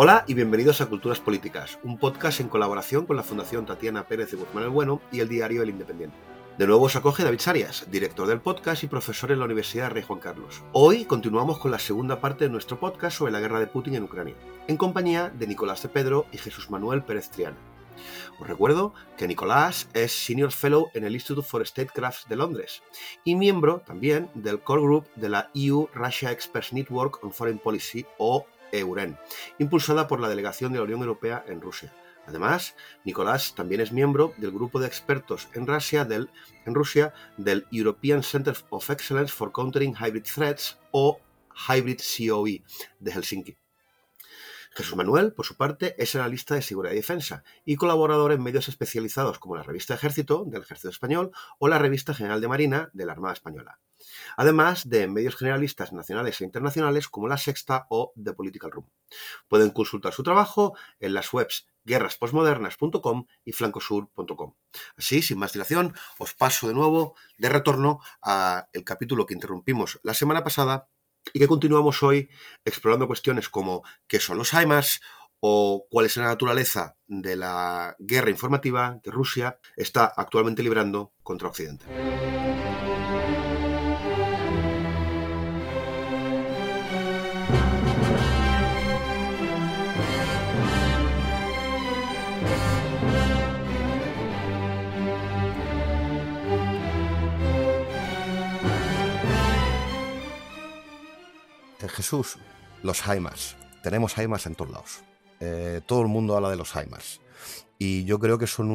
Hola y bienvenidos a Culturas Políticas, un podcast en colaboración con la Fundación Tatiana Pérez de Guzmán el Bueno y el diario El Independiente. De nuevo os acoge David Sarias, director del podcast y profesor en la Universidad Rey Juan Carlos. Hoy continuamos con la segunda parte de nuestro podcast sobre la guerra de Putin en Ucrania, en compañía de Nicolás de Pedro y Jesús Manuel Pérez Triana. Os recuerdo que Nicolás es Senior Fellow en el Institute for Statecraft de Londres y miembro también del Core Group de la EU-Russia Experts Network on Foreign Policy o EUREN, impulsada por la Delegación de la Unión Europea en Rusia. Además, Nicolás también es miembro del grupo de expertos en Rusia del European Center of Excellence for Countering Hybrid Threats o Hybrid COE de Helsinki. Jesús Manuel, por su parte, es analista de seguridad y defensa y colaborador en medios especializados como la revista Ejército, del Ejército Español, o la revista General de Marina, de la Armada Española. Además de medios generalistas nacionales e internacionales como La Sexta o The Political Room. Pueden consultar su trabajo en las webs guerraspostmodernas.com y flancosur.com. Así, sin más dilación, os paso de nuevo de retorno al capítulo que interrumpimos la semana pasada y que continuamos hoy explorando cuestiones como qué son los HIMARS o cuál es la naturaleza de la guerra informativa que Rusia está actualmente librando contra Occidente. Jesús, los HIMARS. Tenemos HIMARS en todos lados. Todo el mundo habla de los HIMARS. Y yo creo que son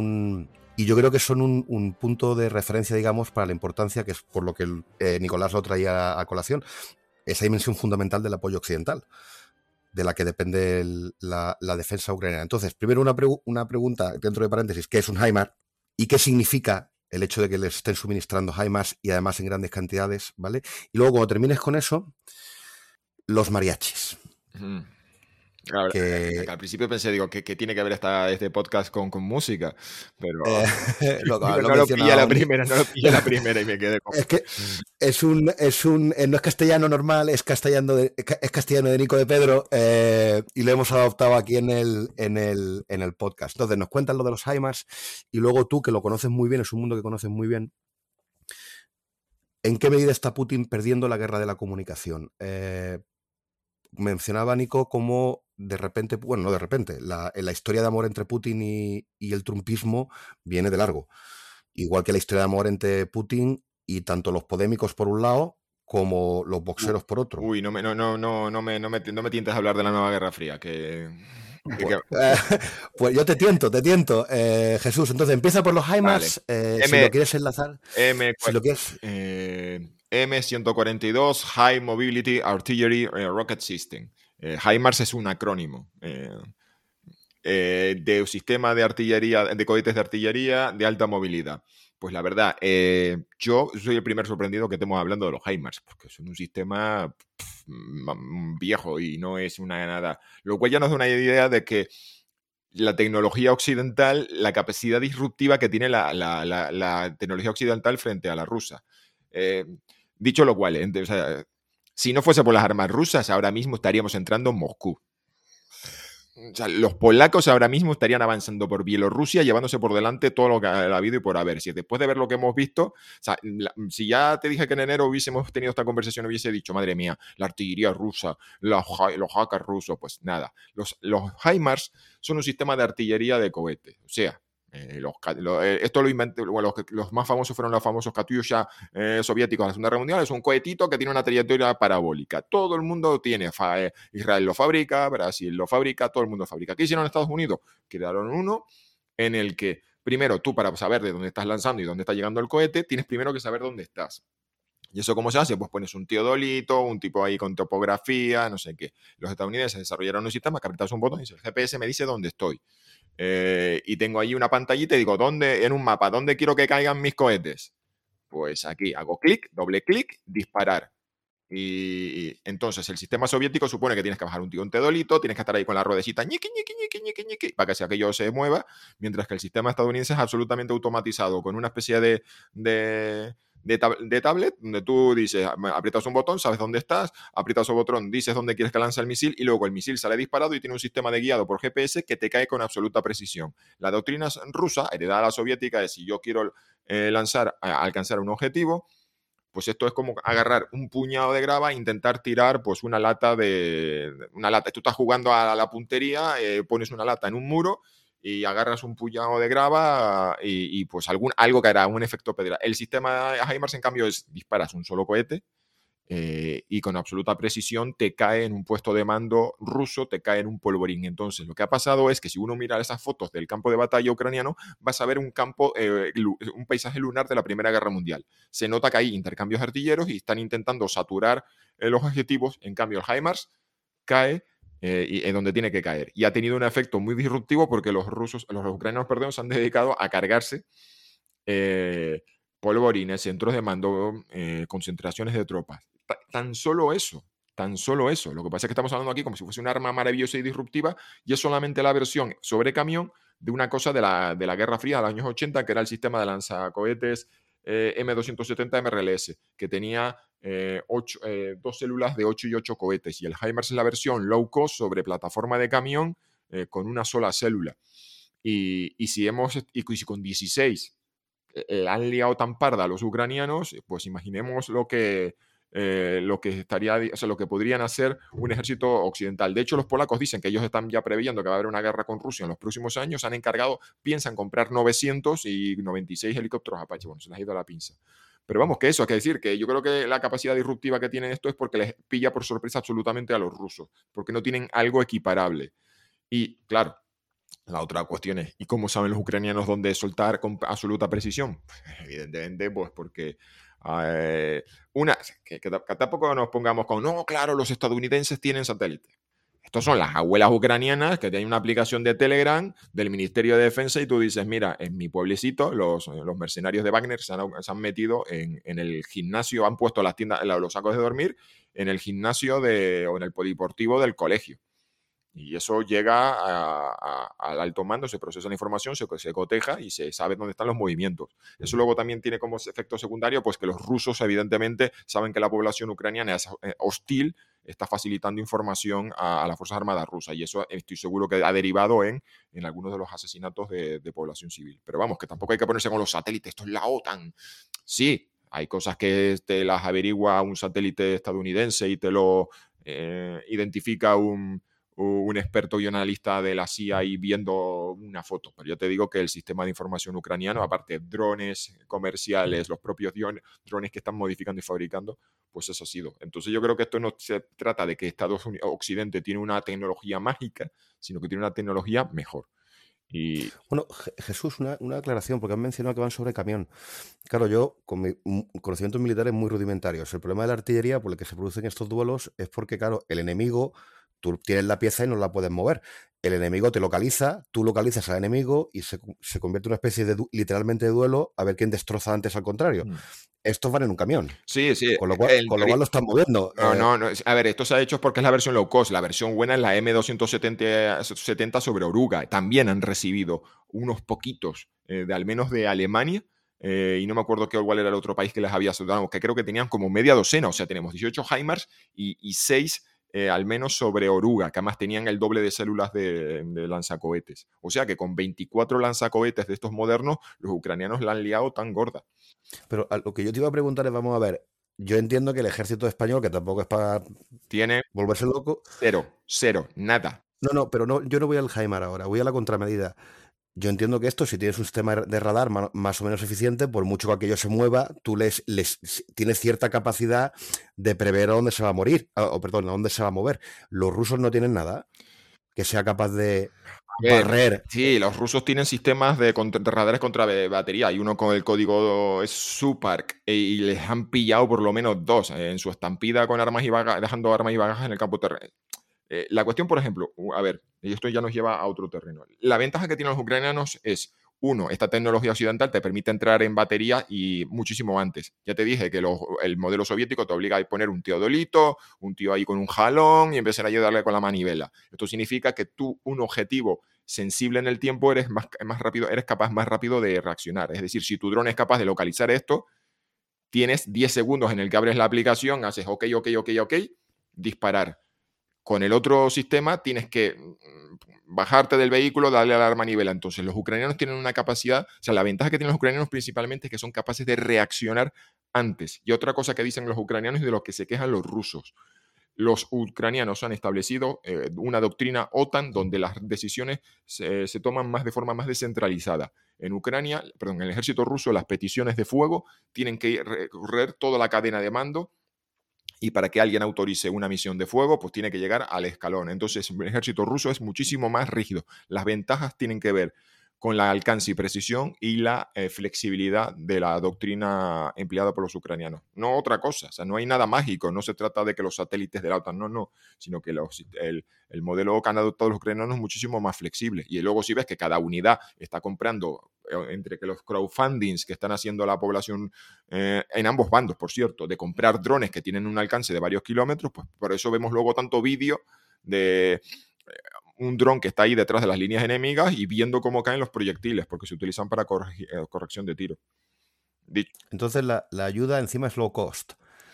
un punto de referencia, digamos, para la importancia, que es por lo que Nicolás lo traía a colación, esa dimensión fundamental del apoyo occidental, de la que depende la defensa ucraniana. Entonces, primero una pregunta dentro de paréntesis, ¿qué es un HIMARS? ¿Y qué significa el hecho de que les estén suministrando HIMARS y además en grandes cantidades, ¿vale? Y luego, cuando termines con eso, los mariachis. Claro, que al principio pensé, digo, ¿qué tiene que ver este podcast con música? Pero no lo pillé a la primera y me quedé con... Es que no es castellano normal, es castellano de Nico de Pedro, y lo hemos adoptado aquí en el podcast. Entonces nos cuentan lo de los HIMARS y luego tú, que lo conoces muy bien, es un mundo que conoces muy bien, ¿en qué medida está Putin perdiendo la guerra de la comunicación? Mencionaba Nico cómo de repente, bueno, no de repente, la historia de amor entre Putin y el trumpismo viene de largo. Igual que la historia de amor entre Putin y tanto los podémicos por un lado como los boxeros por otro. Uy, no me tientes a hablar de la nueva Guerra Fría, pues yo te tiento, Jesús. Entonces empieza por los HIMARS, vale. Si lo quieres enlazar. Si lo quieres... M142 High Mobility Artillery Rocket System. HIMARS es un acrónimo de un sistema de artillería, de cohetes de artillería de alta movilidad. Pues la verdad, yo soy el primer sorprendido que estemos hablando de los HIMARS, porque son un sistema viejo y no es una nada. Lo cual ya nos da una idea de que la tecnología occidental, la capacidad disruptiva que tiene la tecnología occidental frente a la rusa. Dicho lo cual, o sea, si no fuese por las armas rusas, ahora mismo estaríamos entrando en Moscú. O sea, los polacos ahora mismo estarían avanzando por Bielorrusia, llevándose por delante todo lo que ha habido y por haber. Si después de ver lo que hemos visto, o sea, si ya te dije que en enero hubiésemos tenido esta conversación, hubiese dicho, madre mía, la artillería rusa, los hackers rusos, pues nada. Los HIMARS son un sistema de artillería de cohetes. O sea, esto lo inventé, bueno, los más famosos fueron los famosos Katyusha soviéticos de la Segunda Guerra Mundial. Es un cohetito que tiene una trayectoria parabólica. Todo el mundo tiene. Israel lo fabrica, Brasil lo fabrica, todo el mundo lo fabrica. ¿Qué hicieron en Estados Unidos? Crearon uno en el que, primero, tú para saber de dónde estás lanzando y dónde está llegando el cohete, tienes primero que saber dónde estás. ¿Y eso cómo se hace? Pues pones un teodolito, un tipo ahí con topografía, no sé qué. Los estadounidenses desarrollaron un sistema que apretas un botón y dice, el GPS me dice dónde estoy. Y tengo ahí una pantallita y digo, en un mapa, ¿dónde quiero que caigan mis cohetes? Pues aquí hago clic, doble clic, disparar. Y entonces el sistema soviético supone que tienes que bajar un teodolito, tienes que estar ahí con la ruedecita ñiqui, para que aquello se mueva, mientras que el sistema estadounidense es absolutamente automatizado, con una especie de de tablet, donde tú dices, aprietas un botón, sabes dónde estás, aprietas un botón, dices dónde quieres que lance el misil y luego el misil sale disparado y tiene un sistema de guiado por GPS que te cae con absoluta precisión. La doctrina rusa, heredada a la soviética, es si yo quiero alcanzar un objetivo, pues esto es como agarrar un puñado de grava e intentar tirar pues una lata. Tú estás jugando a la puntería, pones una lata en un muro y agarras un puñado de grava y pues algo caerá, un efecto pedra. El sistema HIMARS, en cambio, disparas un solo cohete y con absoluta precisión te cae en un puesto de mando ruso, te cae en un polvorín. Entonces, lo que ha pasado es que si uno mira esas fotos del campo de batalla ucraniano, vas a ver un paisaje lunar de la Primera Guerra Mundial. Se nota que hay intercambios artilleros y están intentando saturar los objetivos. En cambio, el HIMARS cae en donde tiene que caer. Y ha tenido un efecto muy disruptivo porque los ucranianos, perdón, se han dedicado a cargarse polvorines, centros de mando, concentraciones de tropas. Tan solo eso. Lo que pasa es que estamos hablando aquí como si fuese un arma maravillosa y disruptiva y es solamente la versión sobre camión de una cosa de la Guerra Fría de los años 80, que era el sistema de lanzacohetes M270 MRLS, que tenía 2 células de 8 y 8 cohetes. Y el HIMARS es la versión low cost sobre plataforma de camión con una sola célula. Y si con 16 han liado tan parda a los ucranianos, pues imaginemos lo que podrían hacer un ejército occidental. De hecho, los polacos dicen que ellos están ya previendo que va a haber una guerra con Rusia en los próximos años. Piensan comprar 900 y 96 helicópteros Apache. Bueno, se les ha ido la pinza. Pero vamos, que eso, hay que decir que yo creo que la capacidad disruptiva que tienen esto es porque les pilla por sorpresa absolutamente a los rusos, porque no tienen algo equiparable. Y claro, la otra cuestión es, ¿y cómo saben los ucranianos dónde soltar con absoluta precisión? Evidentemente, pues porque que tampoco nos pongamos con, no, claro, los estadounidenses tienen satélites. Estos son las abuelas ucranianas que tienen una aplicación de Telegram del Ministerio de Defensa y tú dices, mira, en mi pueblecito los mercenarios de Wagner se han metido en el gimnasio, han puesto las tiendas, los sacos de dormir en el gimnasio o en el polideportivo del colegio. Y eso llega al alto mando, se procesa la información, se coteja y se sabe dónde están los movimientos. Eso luego también tiene como efecto secundario pues que los rusos evidentemente saben que la población ucraniana es hostil, está facilitando información a las Fuerzas Armadas rusas y eso estoy seguro que ha derivado en algunos de los asesinatos de población civil. Pero vamos, que tampoco hay que ponerse con los satélites, esto es la OTAN. Sí, hay cosas que te las averigua un satélite estadounidense y te lo identifica un experto y un analista de la CIA ahí viendo una foto. Pero yo te digo que el sistema de información ucraniano, aparte de drones comerciales, los propios drones que están modificando y fabricando, pues eso ha sido. Entonces yo creo que esto no se trata de que Estados Unidos, Occidente tiene una tecnología mágica, sino que tiene una tecnología mejor. Y Bueno, Jesús, una aclaración, porque han mencionado que van sobre camión. Claro, yo, con mis conocimientos militares muy rudimentarios, el problema de la artillería por el que se producen estos duelos es porque, claro, el enemigo, tú tienes la pieza y no la puedes mover. El enemigo te localiza, tú localizas al enemigo y se convierte en una especie de literalmente de duelo a ver quién destroza antes al contrario. Estos van en un camión, sí, con lo cual lo están moviendo. No. A ver, esto se ha hecho porque es la versión low cost. La versión buena es la M270 sobre oruga. También han recibido unos poquitos, al menos de Alemania, y no me acuerdo cuál era el otro país que les había saludado, que creo que tenían como media docena. O sea, tenemos 18 HIMARS y 6 al menos sobre oruga, que además tenían el doble de células de lanzacohetes. O sea que con 24 lanzacohetes de estos modernos, los ucranianos la han liado tan gorda. Pero lo que yo te iba a preguntar es, vamos a ver, yo entiendo que el ejército español, que tampoco es para volverse loco... Cero, nada. No, pero no, yo no voy al HIMARS ahora, voy a la contramedida. Yo entiendo que esto, si tienes un sistema de radar más o menos eficiente, por mucho que aquello se mueva, tú tienes cierta capacidad de prever a dónde se va a morir, a dónde se va a mover. Los rusos no tienen nada que sea capaz de barrer. Sí, los rusos tienen sistemas de radares contra batería. Hay uno con el código es Supark y les han pillado por lo menos 2 en su estampida con armas y bagajes, dejando armas y bagajes en el campo terrestre. La cuestión, por ejemplo, a ver, y esto ya nos lleva a otro terreno. La ventaja que tienen los ucranianos es, uno, esta tecnología occidental te permite entrar en batería y muchísimo antes. Ya te dije que el modelo soviético te obliga a poner un teodolito, un tío ahí con un jalón y empezar a ayudarle con la manivela. Esto significa que tú, un objetivo sensible en el tiempo, eres más rápido, eres capaz más rápido de reaccionar. Es decir, si tu dron es capaz de localizar esto, tienes 10 segundos en el que abres la aplicación, haces ok, disparar. Con el otro sistema tienes que bajarte del vehículo, darle al arma a manivela. Entonces los ucranianos tienen una capacidad, o sea, la ventaja que tienen los ucranianos principalmente es que son capaces de reaccionar antes. Y otra cosa que dicen los ucranianos y de los que se quejan los rusos. Los ucranianos han establecido una doctrina OTAN donde las decisiones se toman de forma más descentralizada. En Ucrania, perdón, en el ejército ruso, las peticiones de fuego tienen que recorrer toda la cadena de mando, y para que alguien autorice una misión de fuego, pues tiene que llegar al escalón. Entonces, el ejército ruso es muchísimo más rígido. Las ventajas tienen que ver con la alcance y precisión y la flexibilidad de la doctrina empleada por los ucranianos. No otra cosa, o sea, no hay nada mágico, no se trata de que los satélites de la OTAN, no, sino que el modelo que han adoptado los ucranianos es muchísimo más flexible. Y luego si ves que cada unidad está comprando, entre que los crowdfundings que están haciendo la población, en ambos bandos, por cierto, de comprar drones que tienen un alcance de varios kilómetros, pues por eso vemos luego tanto vídeo de un dron que está ahí detrás de las líneas enemigas y viendo cómo caen los proyectiles, porque se utilizan para corrección de tiro. Entonces la ayuda encima es low cost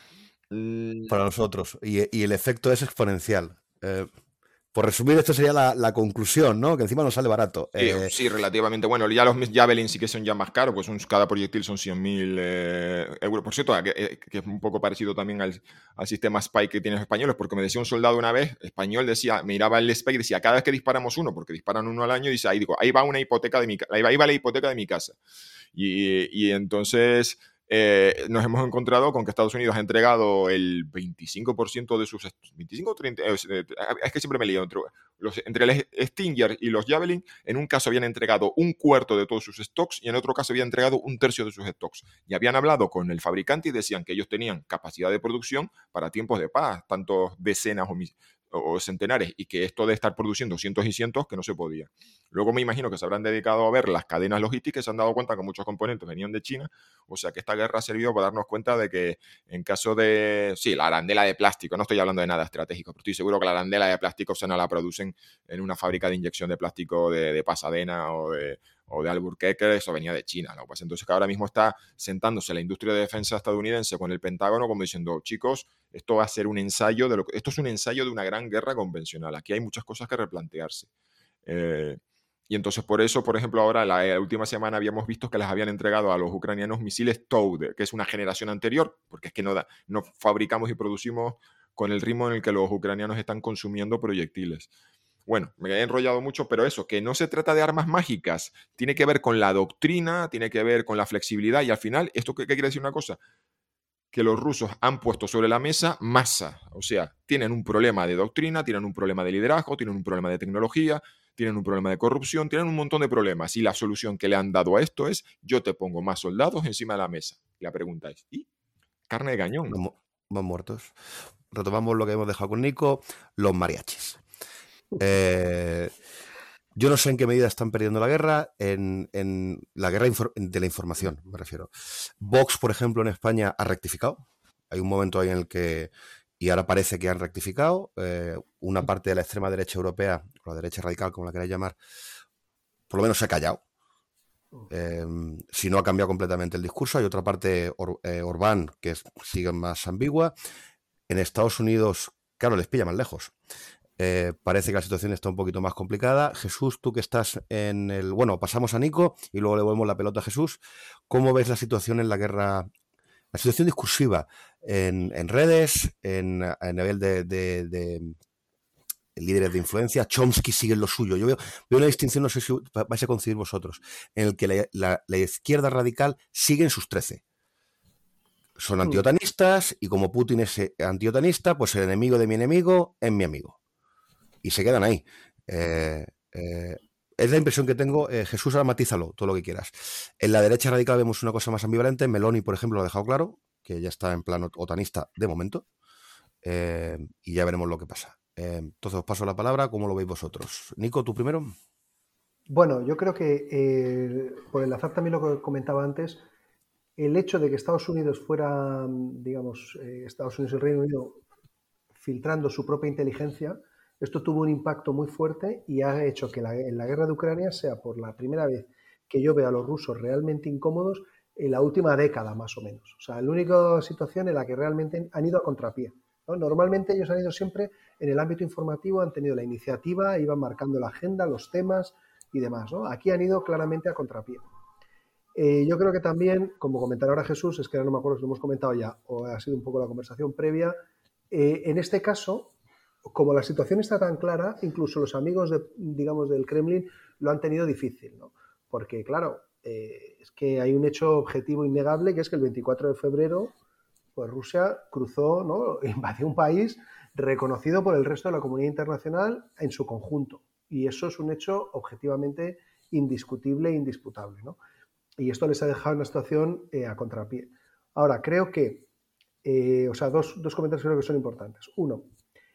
para nosotros y el efecto es exponencial. Por resumir, esto sería la conclusión, ¿no? Que encima nos sale barato. Sí, relativamente. Bueno, ya los Javelin sí que son ya más caros, pues cada proyectil son 100.000 euros. Por cierto, que es un poco parecido también al sistema Spike que tienen los españoles, porque me decía un soldado una vez, español, miraba el Spike y decía, cada vez que disparamos uno, porque disparan uno al año, dice, ahí va una hipoteca de ahí va la hipoteca de mi casa. Y entonces nos hemos encontrado con que Estados Unidos ha entregado el 25% de sus... 25 o 30... Es que siempre me lío. Entre el Stinger y los Javelin, en un caso habían entregado un cuarto de todos sus stocks y en otro caso habían entregado un tercio de sus stocks. Y habían hablado con el fabricante y decían que ellos tenían capacidad de producción para tiempos de paz, tantos decenas o centenares, y que esto de estar produciendo cientos y cientos, que no se podía. Luego me imagino que se habrán dedicado a ver las cadenas logísticas y se han dado cuenta que muchos componentes venían de China, o sea que esta guerra ha servido para darnos cuenta de que en caso de... Sí, la arandela de plástico, no estoy hablando de nada estratégico, pero estoy seguro que la arandela de plástico se no la producen en una fábrica de inyección de plástico de Pasadena o de Albuquerque, eso venía de China. ¿No? Pues entonces que ahora mismo está sentándose la industria de defensa estadounidense con el Pentágono como diciendo, chicos, esto va a ser un ensayo esto es un ensayo de una gran guerra convencional. Aquí hay muchas cosas que replantearse. Y entonces por eso, por ejemplo, ahora la última semana habíamos visto que les habían entregado a los ucranianos misiles TOW, que es una generación anterior, porque es que no fabricamos y producimos con el ritmo en el que los ucranianos están consumiendo proyectiles. Bueno, me he enrollado mucho, pero eso, que no se trata de armas mágicas, tiene que ver con la doctrina, tiene que ver con la flexibilidad y al final, ¿esto qué quiere decir una cosa? Que los rusos han puesto sobre la mesa masa, o sea, tienen un problema de doctrina, tienen un problema de liderazgo, tienen un problema de tecnología, tienen un problema de corrupción, tienen un montón de problemas y la solución que le han dado a esto es yo te pongo más soldados encima de la mesa. Y la pregunta es, ¿y? Carne de cañón. Van muertos. Retomamos lo que hemos dejado con Nico, los mariachis. Yo no sé en qué medida están perdiendo la guerra, en la guerra de la información, me refiero. Vox, por ejemplo, en España ha rectificado. Hay un momento ahí en el que, y ahora parece que han rectificado, una parte de la extrema derecha europea, o la derecha radical, como la queráis llamar, por lo menos se ha callado. Si no ha cambiado completamente el discurso, hay otra parte, Orbán, que sigue más ambigua. En Estados Unidos, claro, les pilla más lejos. Parece que la situación está un poquito más complicada. Jesús, tú que estás en el... Bueno, pasamos a Nico y luego le volvemos la pelota a Jesús. ¿Cómo ves la situación en la guerra, la situación discursiva en redes, en nivel de líderes de influencia? Chomsky sigue en lo suyo. Yo veo una distinción, no sé si vais a coincidir vosotros, en el que la izquierda radical sigue en sus 13. Son antiotanistas y como Putin es antiotanista, pues el enemigo de mi enemigo es mi amigo. Y se quedan ahí. Es la impresión que tengo. Jesús, ahora matízalo, todo lo que quieras. En la derecha radical vemos una cosa más ambivalente. Meloni, por ejemplo, lo ha dejado claro, que ya está en plan otanista de momento. Y ya veremos lo que pasa. Entonces os paso la palabra. ¿Cómo lo veis vosotros? Nico, ¿tú primero? Bueno, yo creo que, por enlazar también lo que comentaba antes, el hecho de que Estados Unidos fuera, digamos, Estados Unidos y el Reino Unido filtrando su propia inteligencia, esto tuvo un impacto muy fuerte y ha hecho que en la guerra de Ucrania sea por la primera vez que yo veo a los rusos realmente incómodos en la última década, más o menos. O sea, la única situación en la que realmente han ido a contrapié, ¿no? Normalmente ellos han ido siempre en el ámbito informativo, han tenido la iniciativa, iban marcando la agenda, los temas y demás, ¿no? Aquí han ido claramente a contrapié. Yo creo que también, como comentará ahora Jesús, es que ahora no me acuerdo si lo hemos comentado ya o ha sido un poco la conversación previa, en este caso, como la situación está tan clara, incluso los amigos digamos, del Kremlin lo han tenido difícil, ¿no? Porque, claro, es que hay un hecho objetivo innegable, que es que el 24 de febrero pues Rusia cruzó, ¿no? Invadió un país reconocido por el resto de la comunidad internacional en su conjunto. Y eso es un hecho objetivamente indiscutible e indisputable, ¿no? Y esto les ha dejado una situación a contrapié. Ahora, creo que, dos comentarios creo que son importantes. Uno,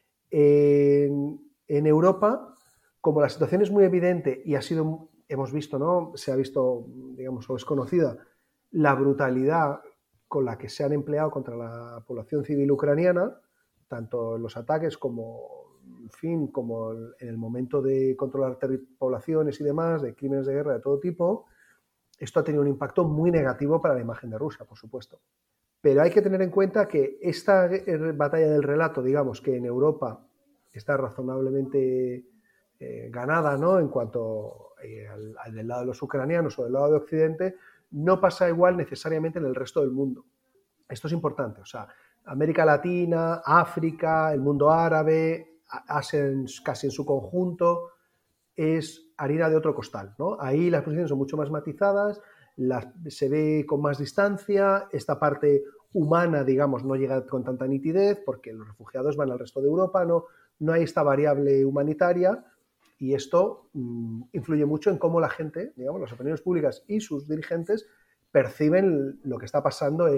en Europa, como la situación es muy evidente y hemos visto, ¿no? Se ha visto, digamos, o es conocida la brutalidad con la que se han empleado contra la población civil ucraniana, tanto en los ataques como, en fin, como en el momento de controlar poblaciones y demás, de crímenes de guerra de todo tipo. Esto ha tenido un impacto muy negativo para la imagen de Rusia, por supuesto. Pero hay que tener en cuenta que esta batalla del relato, digamos, que en Europa está razonablemente ganada, ¿no? En cuanto del lado de los ucranianos o del lado de Occidente, no pasa igual necesariamente en el resto del mundo. Esto es importante. O sea, América Latina, África, el mundo árabe, Asia casi en su conjunto, es harina de otro costal, ¿no? Ahí las posiciones son mucho más matizadas, se ve con más distancia, esta parte humana, digamos, no llega con tanta nitidez porque los refugiados van al resto de Europa, no hay esta variable humanitaria y esto influye mucho en cómo la gente, digamos, las opiniones públicas y sus dirigentes perciben lo que está pasando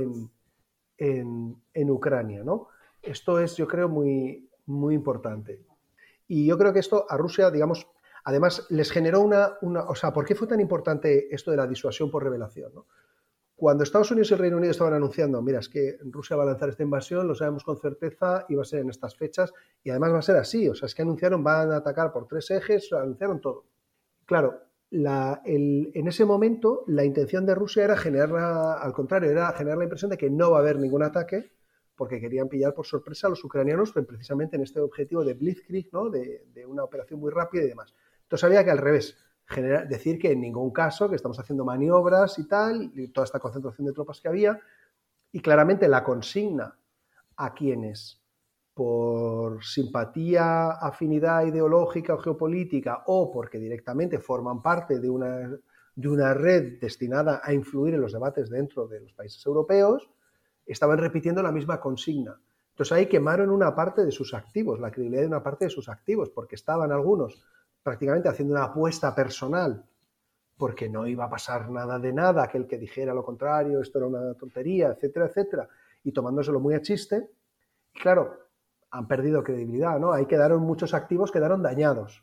en Ucrania, ¿no? Esto es, yo creo, muy, muy importante. Y yo creo que esto a Rusia, digamos, además les generó o sea, ¿por qué fue tan importante esto de la disuasión por revelación, ¿no? Cuando Estados Unidos y el Reino Unido estaban anunciando, mira, es que Rusia va a lanzar esta invasión, lo sabemos con certeza y va a ser en estas fechas y además va a ser así, o sea, es que anunciaron van a atacar por 3 ejes, anunciaron todo. Claro, en ese momento la intención de Rusia era al contrario, era generar la impresión de que no va a haber ningún ataque porque querían pillar por sorpresa a los ucranianos precisamente en este objetivo de Blitzkrieg, ¿no? De una operación muy rápida y demás. Entonces había que al revés, decir que en ningún caso, que estamos haciendo maniobras y tal, y toda esta concentración de tropas que había, y claramente la consigna a quienes por simpatía, afinidad ideológica o geopolítica o porque directamente forman parte de una red destinada a influir en los debates dentro de los países europeos, estaban repitiendo la misma consigna. Entonces ahí quemaron una parte de sus activos, la credibilidad de una parte de sus activos, porque estaban algunos prácticamente haciendo una apuesta personal, porque no iba a pasar nada de nada, aquel que dijera lo contrario, esto era una tontería, etcétera, etcétera, y tomándoselo muy a chiste. Y claro, han perdido credibilidad, ¿no? Ahí quedaron muchos activos, quedaron dañados.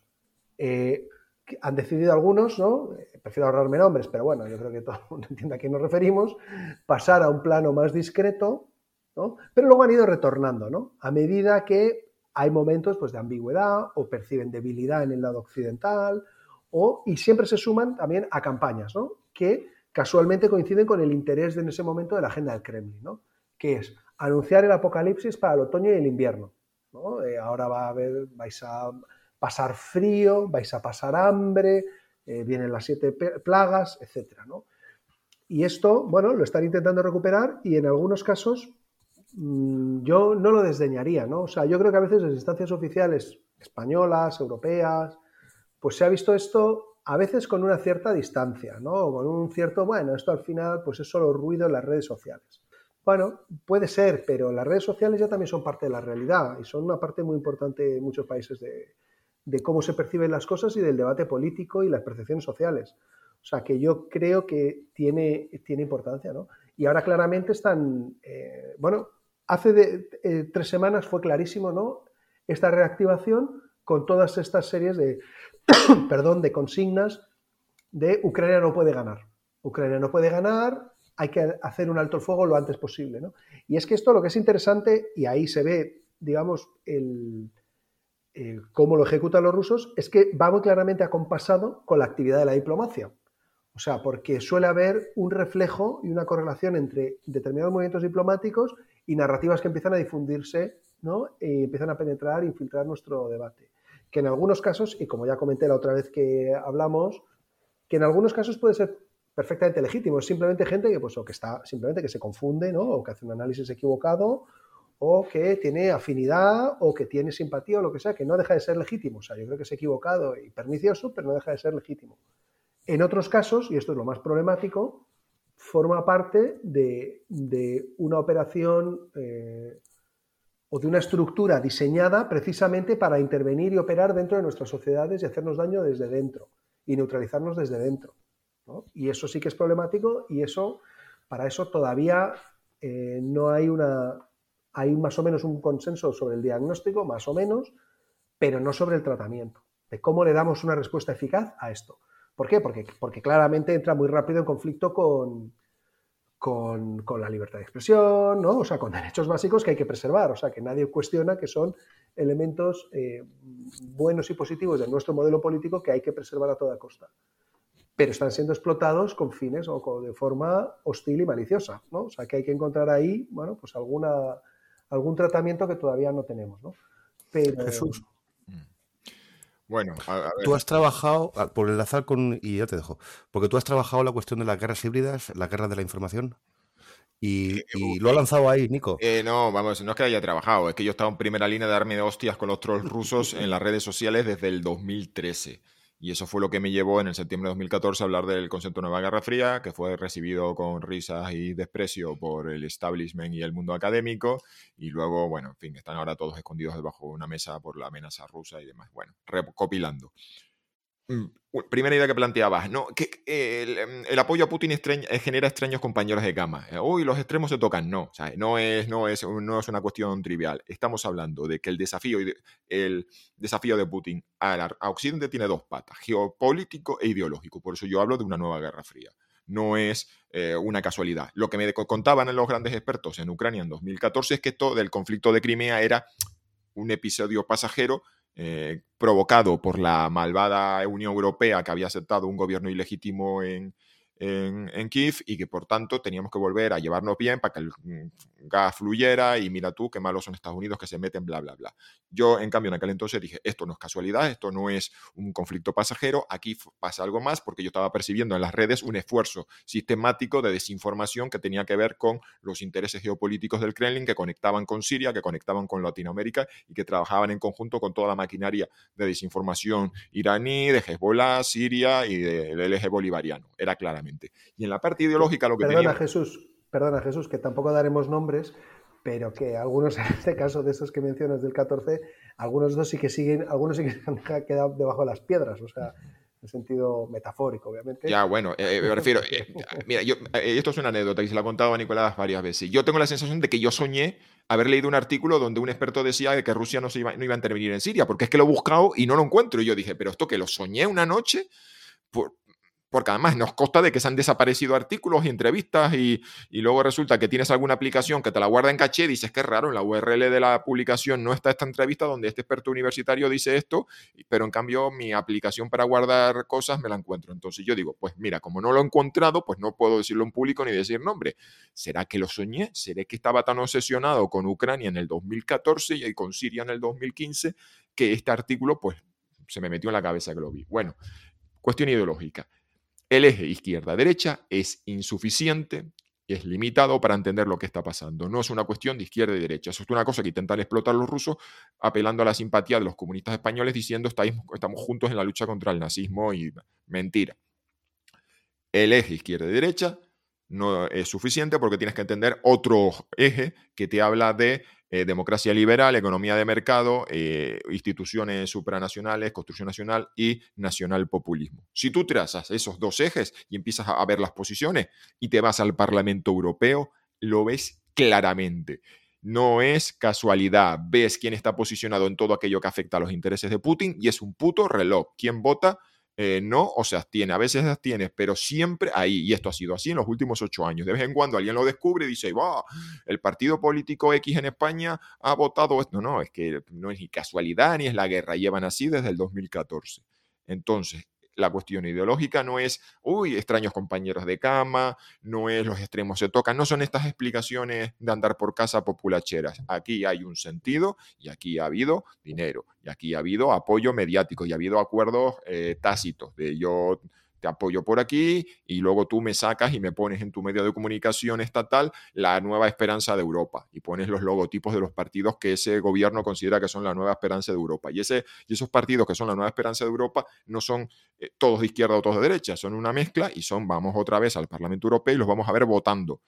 Han decidido algunos, ¿no? Prefiero ahorrarme nombres, pero bueno, yo creo que todo el mundo entiende a quién nos referimos, pasar a un plano más discreto, ¿no? Pero luego han ido retornando, ¿no? A medida que hay momentos pues, de ambigüedad o perciben debilidad en el lado occidental y siempre se suman también a campañas, ¿no? Que casualmente coinciden con el interés en ese momento de la agenda del Kremlin, ¿no? Que es anunciar el apocalipsis para el otoño y el invierno, ¿no? Ahora vais a pasar frío, vais a pasar hambre, vienen las 7 plagas, etcétera, ¿no? Y esto, bueno, lo están intentando recuperar y en algunos casos yo no lo desdeñaría, ¿no? O sea, yo creo que a veces las instancias oficiales españolas, europeas, pues se ha visto esto a veces con una cierta distancia, ¿no? Con un cierto, bueno, esto al final pues es solo ruido en las redes sociales. Bueno, puede ser, pero las redes sociales ya también son parte de la realidad y son una parte muy importante en muchos países de cómo se perciben las cosas y del debate político y las percepciones sociales. O sea, que yo creo que tiene importancia, ¿no? Y ahora claramente están, hace 3 semanas fue clarísimo, ¿no? Esta reactivación con todas estas series de consignas de Ucrania no puede ganar. Ucrania no puede ganar, hay que hacer un alto el fuego lo antes posible, ¿no? Y es que esto lo que es interesante, y ahí se ve, digamos, cómo lo ejecutan los rusos, es que va muy claramente acompasado con la actividad de la diplomacia. O sea, porque suele haber un reflejo y una correlación entre determinados movimientos diplomáticos y narrativas que empiezan a difundirse, ¿no? Y empiezan a penetrar e infiltrar nuestro debate. Que en algunos casos, y como ya comenté la otra vez que hablamos, que en algunos casos puede ser perfectamente legítimo. Es simplemente gente que, pues, o que está simplemente que se confunde, ¿no? O que hace un análisis equivocado, o que tiene afinidad, o que tiene simpatía, o lo que sea, que no deja de ser legítimo. O sea, yo creo que es equivocado y pernicioso, pero no deja de ser legítimo. En otros casos, y esto es lo más problemático, forma parte de una operación o de una estructura diseñada precisamente para intervenir y operar dentro de nuestras sociedades y hacernos daño desde dentro y neutralizarnos desde dentro, ¿no? Y eso sí que es problemático y eso, para eso todavía no hay hay más o menos un consenso sobre el diagnóstico, más o menos, pero no sobre el tratamiento, de cómo le damos una respuesta eficaz a esto. ¿Por qué? Porque claramente entra muy rápido en conflicto con la libertad de expresión, ¿no? O sea, con derechos básicos que hay que preservar, o sea, que nadie cuestiona que son elementos buenos y positivos de nuestro modelo político que hay que preservar a toda costa. Pero están siendo explotados con fines o de forma hostil y maliciosa, ¿no? O sea, que hay que encontrar ahí, bueno, pues algún tratamiento que todavía no tenemos, ¿no? Pero... Jesús, Bueno, a tú ver. has trabajado, por enlazar con, y ya te dejo, porque tú has trabajado la cuestión de las guerras híbridas, la guerra de la información, y lo ha lanzado ahí, Nico. No, vamos, no es que haya trabajado, es que yo estaba en primera línea de darme de hostias con los trolls rusos en las redes sociales desde el 2013. Y eso fue lo que me llevó en el septiembre de 2014 a hablar del concepto de Nueva Guerra Fría, que fue recibido con risas y desprecio por el establishment y el mundo académico. Y luego, bueno, en fin, están ahora todos escondidos debajo de una mesa por la amenaza rusa y demás. Bueno, recopilando. Primera idea que planteabas, ¿no? Que el apoyo a Putin genera extraños compañeros de cama. Uy, los extremos se tocan. No, o sea, no es una cuestión trivial. Estamos hablando de que el desafío de Putin a Occidente tiene dos patas, geopolítico e ideológico. Por eso yo hablo de una nueva guerra fría. No es una casualidad. Lo que me contaban los grandes expertos en Ucrania en 2014 es que todo el conflicto de Crimea era un episodio pasajero provocado por la malvada Unión Europea que había aceptado un gobierno ilegítimo en Kiev y que por tanto teníamos que volver a llevarnos bien para que el gas fluyera y mira tú qué malos son Estados Unidos que se meten bla bla bla. Yo en cambio en aquel entonces dije esto no es casualidad, esto no es un conflicto pasajero, aquí pasa algo más porque yo estaba percibiendo en las redes un esfuerzo sistemático de desinformación que tenía que ver con los intereses geopolíticos del Kremlin que conectaban con Siria, que conectaban con Latinoamérica y que trabajaban en conjunto con toda la maquinaria de desinformación iraní, de Hezbollah, Siria y del eje bolivariano, era claramente. Y en la parte ideológica lo que Perdona, tenía... Jesús, que tampoco daremos nombres, pero que algunos, en este caso de esos que mencionas del 14, algunos dos sí que siguen, algunos sí que se han quedado debajo de las piedras, o sea, en sentido metafórico, obviamente. Ya, bueno, me refiero... mira, esto es una anécdota y se la ha contado a Nicolás varias veces. Yo tengo la sensación de que yo soñé haber leído un artículo donde un experto decía que Rusia no iba a intervenir en Siria, porque es que lo he buscado y no lo encuentro. Y yo dije, pero esto que lo soñé una noche... Porque además nos consta de que se han desaparecido artículos y entrevistas y luego resulta que tienes alguna aplicación que te la guarda en caché y dices que es raro, en la URL de la publicación no está esta entrevista donde este experto universitario dice esto, pero en cambio mi aplicación para guardar cosas me la encuentro. Entonces yo digo, pues mira, como no lo he encontrado, pues no puedo decirlo en público ni decir nombre. ¿Será que lo soñé? ¿Será que estaba tan obsesionado con Ucrania en el 2014 y con Siria en el 2015 que este artículo pues se me metió en la cabeza que lo vi? Bueno, cuestión ideológica. El eje izquierda-derecha es insuficiente, es limitado para entender lo que está pasando. No es una cuestión de izquierda y derecha. Eso es una cosa que intentan explotar los rusos apelando a la simpatía de los comunistas españoles diciendo estamos juntos en la lucha contra el nazismo y mentira. El eje izquierda-derecha no es suficiente porque tienes que entender otro eje que te habla de democracia liberal, economía de mercado, instituciones supranacionales, construcción nacional y nacional populismo. Si tú trazas esos dos ejes y empiezas a ver las posiciones y te vas al Parlamento Europeo, lo ves claramente. No es casualidad, ves quién está posicionado en todo aquello que afecta a los intereses de Putin y es un puto reloj. ¿Quién vota? No o se abstiene, a veces se abstiene, pero siempre ahí, y esto ha sido así en los últimos 8 años. De vez en cuando alguien lo descubre y dice, va, el partido político X en España ha votado esto. No, es que no es ni casualidad ni es la guerra, llevan así desde el 2014. Entonces, la cuestión ideológica no es, extraños compañeros de cama, no es los extremos se tocan, no son estas explicaciones de andar por casa populacheras. Aquí hay un sentido y aquí ha habido dinero y aquí ha habido apoyo mediático y ha habido acuerdos tácitos de yo te apoyo por aquí y luego tú me sacas y me pones en tu medio de comunicación estatal la nueva esperanza de Europa y pones los logotipos de los partidos que ese gobierno considera que son la nueva esperanza de Europa. Y esos partidos que son la nueva esperanza de Europa no son todos de izquierda o todos de derecha, son una mezcla y vamos otra vez al Parlamento Europeo y los vamos a ver votando.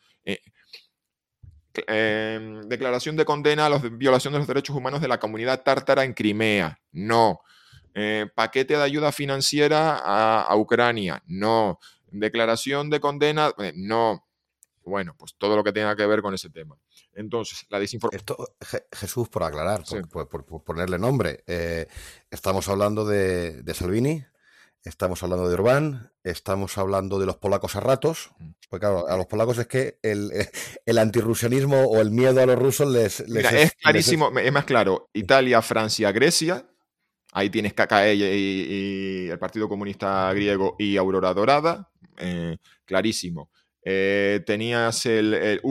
Declaración de condena a la violación de los derechos humanos de la comunidad tártara en Crimea. No. Paquete de ayuda financiera a Ucrania, no. Declaración de condena, no. Bueno, pues todo lo que tenga que ver con ese tema. Entonces, la desinformación. Jesús, por aclarar, Sí. por ponerle nombre, estamos hablando de Salvini, estamos hablando de Orbán, estamos hablando de los polacos a ratos, porque claro, a los polacos es que el antirrusianismo o el miedo a los rusos Mira, es clarísimo, es más claro, Italia, Francia, Grecia. Ahí tienes KKE y el Partido Comunista Griego y Aurora Dorada, clarísimo. Tenías el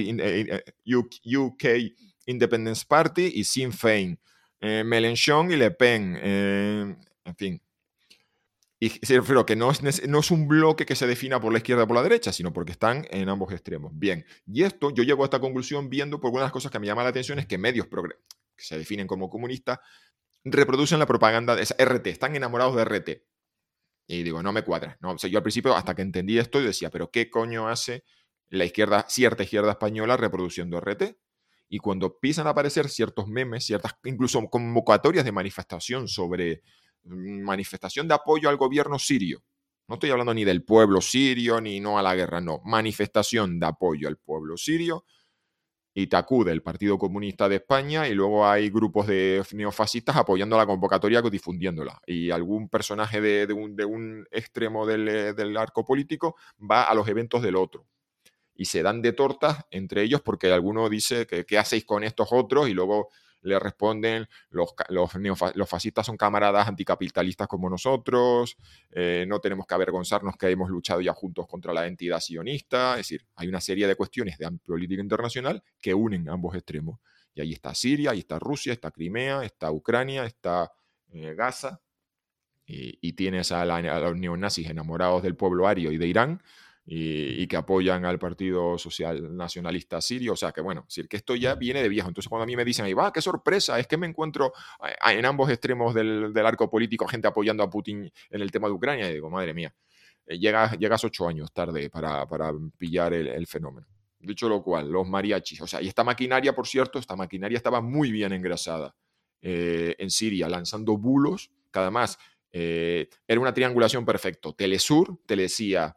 UK Independence Party y Sinn Féin, Mélenchon y Le Pen, en fin. Y refiero que no es un bloque que se defina por la izquierda o por la derecha, sino porque están en ambos extremos. Bien, y esto yo llego a esta conclusión viendo por una de las cosas que me llama la atención es que medios que se definen como comunistas reproducen la propaganda de esa RT, están enamorados de RT. Y digo, no me cuadra. No, o sea, yo al principio, hasta que entendí esto, yo decía, pero ¿qué coño hace la izquierda, cierta izquierda española reproduciendo RT? Y cuando empiezan a aparecer ciertos memes, ciertas incluso convocatorias de manifestación sobre manifestación de apoyo al gobierno sirio. No estoy hablando ni del pueblo sirio, ni no a la guerra, no. Manifestación de apoyo al pueblo sirio. Y te acude el Partido Comunista de España y luego hay grupos de neofascistas apoyando la convocatoria y difundiéndola. Y algún personaje de un extremo del arco político va a los eventos del otro. Y se dan de tortas entre ellos porque alguno dice que ¿qué hacéis con estos otros? Y luego le responden, los fascistas son camaradas anticapitalistas como nosotros, no tenemos que avergonzarnos que hemos luchado ya juntos contra la entidad sionista. Es decir, hay una serie de cuestiones de política internacional que unen ambos extremos. Y ahí está Siria, ahí está Rusia, está Crimea, está Ucrania, está Gaza, y tienes a los neonazis enamorados del pueblo ario y de Irán, y que apoyan al Partido Social Nacionalista Sirio. O sea, que bueno, es decir, que esto ya viene de viejo. Entonces, cuando a mí me dicen, ahí va, qué sorpresa, es que me encuentro en ambos extremos del arco político gente apoyando a Putin en el tema de Ucrania, y digo, madre mía, llegas 8 años tarde para pillar el fenómeno. Dicho lo cual, los mariachis, o sea, y esta maquinaria, por cierto, estaba muy bien engrasada en Siria, lanzando bulos, que además era una triangulación perfecta. Telesur te decía,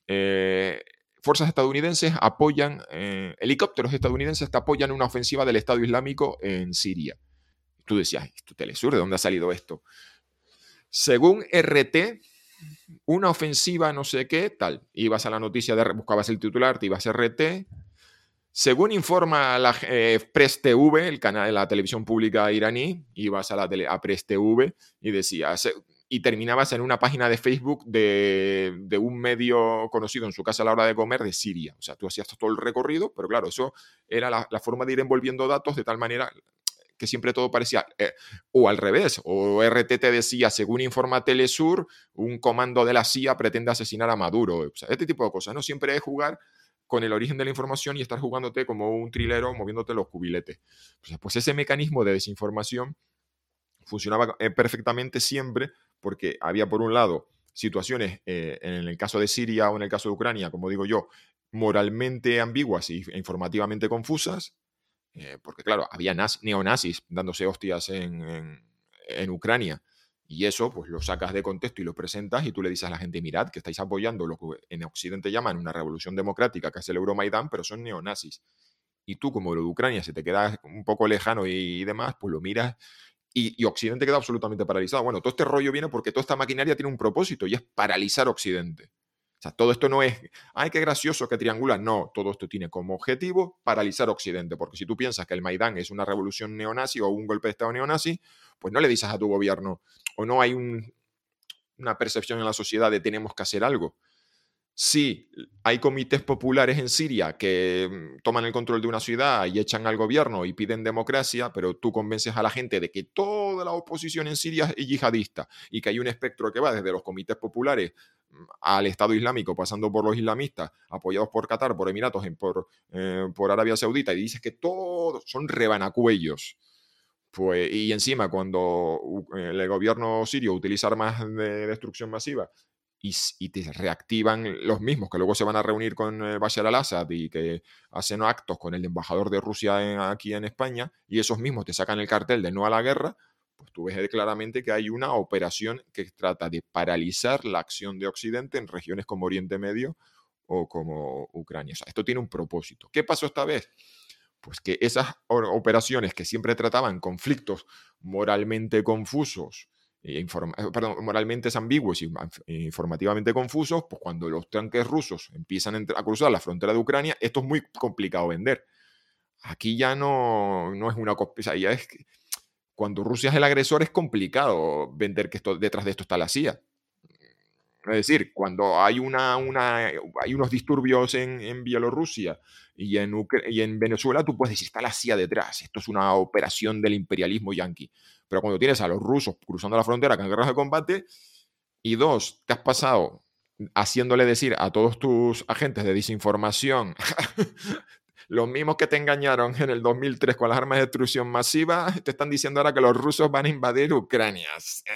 fuerzas estadounidenses apoyan, helicópteros estadounidenses te apoyan una ofensiva del Estado Islámico en Siria. Tú decías, Telesur, ¿de dónde ha salido esto? Según RT, una ofensiva no sé qué, tal. Ibas a la noticia, buscabas el titular, te ibas a RT. Según informa la Press TV, el canal de la televisión pública iraní, ibas a Press TV y decías, y terminabas en una página de Facebook de un medio conocido en su casa a la hora de comer de Siria. O sea, tú hacías todo el recorrido, pero claro, eso era la forma de ir envolviendo datos de tal manera que siempre todo parecía, o al revés, o RT te decía, según informa Telesur, un comando de la CIA pretende asesinar a Maduro. O sea, este tipo de cosas, ¿no? Siempre es jugar con el origen de la información y estar jugándote como un trilero moviéndote los cubiletes. Pues ese mecanismo de desinformación funcionaba perfectamente siempre porque había, por un lado, situaciones, en el caso de Siria o en el caso de Ucrania, como digo yo, moralmente ambiguas e informativamente confusas, porque claro, había neonazis dándose hostias en Ucrania, y eso pues lo sacas de contexto y lo presentas y tú le dices a la gente, mirad que estáis apoyando lo que en Occidente llaman una revolución democrática, que es el Euromaidán, pero son neonazis. Y tú, como lo de Ucrania se te queda un poco lejano y demás, pues lo miras y Occidente queda absolutamente paralizado. Bueno, todo este rollo viene porque toda esta maquinaria tiene un propósito y es paralizar Occidente. O sea, todo esto no es, ay, qué gracioso, que triangulan. No, todo esto tiene como objetivo paralizar Occidente, porque si tú piensas que el Maidán es una revolución neonazi o un golpe de Estado neonazi, pues no le dices a tu gobierno, o no hay una percepción en la sociedad de tenemos que hacer algo. Sí, hay comités populares en Siria que toman el control de una ciudad y echan al gobierno y piden democracia, pero tú convences a la gente de que toda la oposición en Siria es yihadista y que hay un espectro que va desde los comités populares al Estado Islámico, pasando por los islamistas, apoyados por Qatar, por Emiratos, por Arabia Saudita, y dices que todos son rebanacuellos. Pues, y encima, cuando el gobierno sirio utiliza armas de destrucción masiva y te reactivan los mismos que luego se van a reunir con Bashar al-Assad y que hacen actos con el embajador de Rusia aquí en España, y esos mismos te sacan el cartel de no a la guerra, pues tú ves claramente que hay una operación que trata de paralizar la acción de Occidente en regiones como Oriente Medio o como Ucrania. O sea, esto tiene un propósito. ¿Qué pasó esta vez? Pues que esas operaciones que siempre trataban conflictos moralmente confusos, moralmente ambiguos y informativamente confusos, pues cuando los tanques rusos empiezan a cruzar la frontera de Ucrania, esto es muy complicado vender. Aquí ya no es una cosa, o sea, ya es que cuando Rusia es el agresor es complicado vender que detrás de esto está la CIA. Es decir, cuando hay unos disturbios en Bielorrusia y en Venezuela, tú puedes decir, está la CIA detrás, esto es una operación del imperialismo yanqui. Pero cuando tienes a los rusos cruzando la frontera con guerras de combate, y dos, te has pasado haciéndole decir a todos tus agentes de desinformación, los mismos que te engañaron en el 2003 con las armas de destrucción masiva, te están diciendo ahora que los rusos van a invadir Ucrania.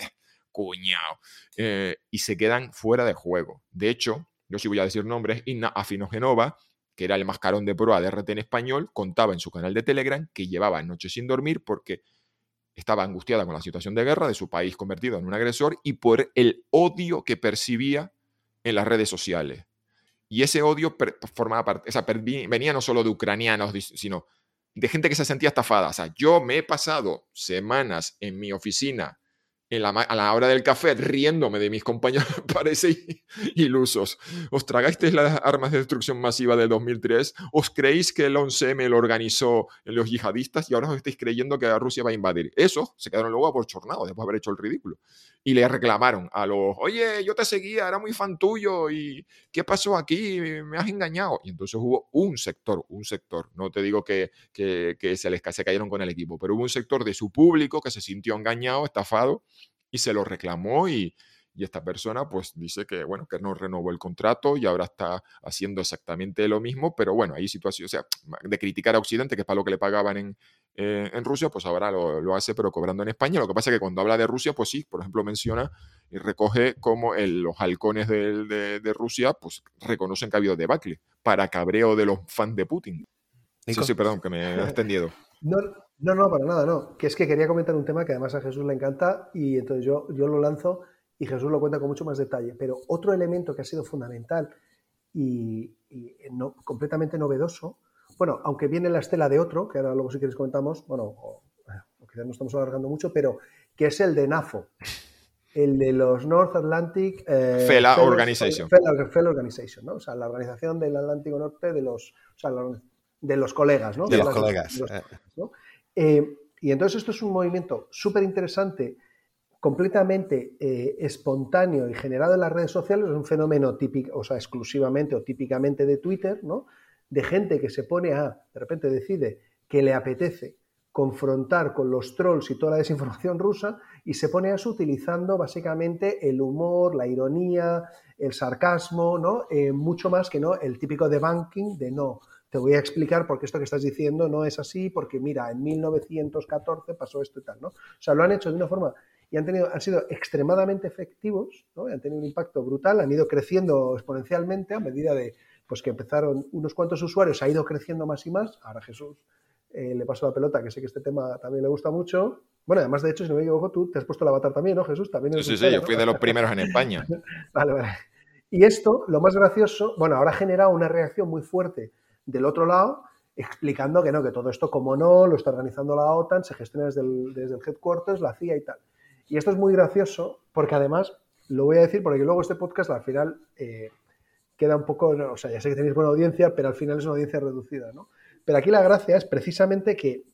Cuñado. Y se quedan fuera de juego. De hecho, yo sí voy a decir nombres, Inna Afinogenova, que era el mascarón de proa de RT en español, contaba en su canal de Telegram que llevaba noches sin dormir porque estaba angustiada con la situación de guerra de su país convertido en un agresor y por el odio que percibía en las redes sociales. Y ese odio formaba parte, venía no solo de ucranianos, sino de gente que se sentía estafada. O sea, yo me he pasado semanas en mi oficina a la hora del café riéndome de mis compañeros, parece ilusos. ¿Os tragasteis las armas de destrucción masiva del 2003? ¿Os creéis que el 11M lo organizó los yihadistas y ahora os estáis creyendo que Rusia va a invadir? Eso se quedaron luego abochornados después de haber hecho el ridículo. Y le reclamaron a los, oye, yo te seguía, era muy fan tuyo, ¿y qué pasó aquí? Me has engañado. Y entonces hubo un sector, no te digo que se cayeron con el equipo, pero hubo un sector de su público que se sintió engañado, estafado, y se lo reclamó y esta persona pues dice que, bueno, que no renovó el contrato y ahora está haciendo exactamente lo mismo, pero bueno, hay situaciones, o sea, de criticar a Occidente, que es para lo que le pagaban en Rusia, pues ahora lo hace pero cobrando en España. Lo que pasa es que cuando habla de Rusia, pues sí, por ejemplo menciona y recoge como los halcones de Rusia pues reconocen que ha habido debacle para cabreo de los fans de Putin. Sí, perdón, que me he extendido. No, para nada, no. Que es que quería comentar un tema que además a Jesús le encanta y entonces yo lo lanzo y Jesús lo cuenta con mucho más detalle. Pero otro elemento que ha sido fundamental y completamente novedoso, bueno, aunque viene la estela de otro, que ahora luego si quieres comentamos, bueno, quizás no estamos alargando mucho, pero que es el de NAFO, el de los North Atlantic Fellow Organization. Fellow Organization, ¿no? O sea, la organización del Atlántico Norte de los colegas, ¿no? De los colegas. ¿no? Y entonces esto es un movimiento súper interesante, completamente espontáneo y generado en las redes sociales. Es un fenómeno típico, o sea, exclusivamente o típicamente de Twitter, ¿no? De gente que se pone de repente decide que le apetece confrontar con los trolls y toda la desinformación rusa y se pone a eso utilizando básicamente el humor, la ironía, el sarcasmo, ¿no? Mucho más que no el típico debunking de no. Te voy a explicar por qué esto que estás diciendo no es así, porque mira, en 1914 pasó esto y tal, ¿no? O sea, lo han hecho de una forma y han sido extremadamente efectivos, ¿no? Han tenido un impacto brutal, han ido creciendo exponencialmente a medida de pues que empezaron unos cuantos usuarios, ha ido creciendo más y más. Ahora Jesús le paso la pelota, que sé que este tema también le gusta mucho. Bueno, además, de hecho, si no me equivoco, tú te has puesto el avatar también, ¿no, Jesús? También sí, yo fui de los primeros en España. Vale. Y esto, lo más gracioso, bueno, ahora ha generado una reacción muy fuerte del otro lado, explicando que no, que todo esto, como no, lo está organizando la OTAN, se gestiona desde el headquarters, la CIA y tal. Y esto es muy gracioso porque además, lo voy a decir porque luego este podcast al final queda un poco, o sea, ya sé que tenéis buena audiencia, pero al final es una audiencia reducida, ¿no? Pero aquí la gracia es precisamente que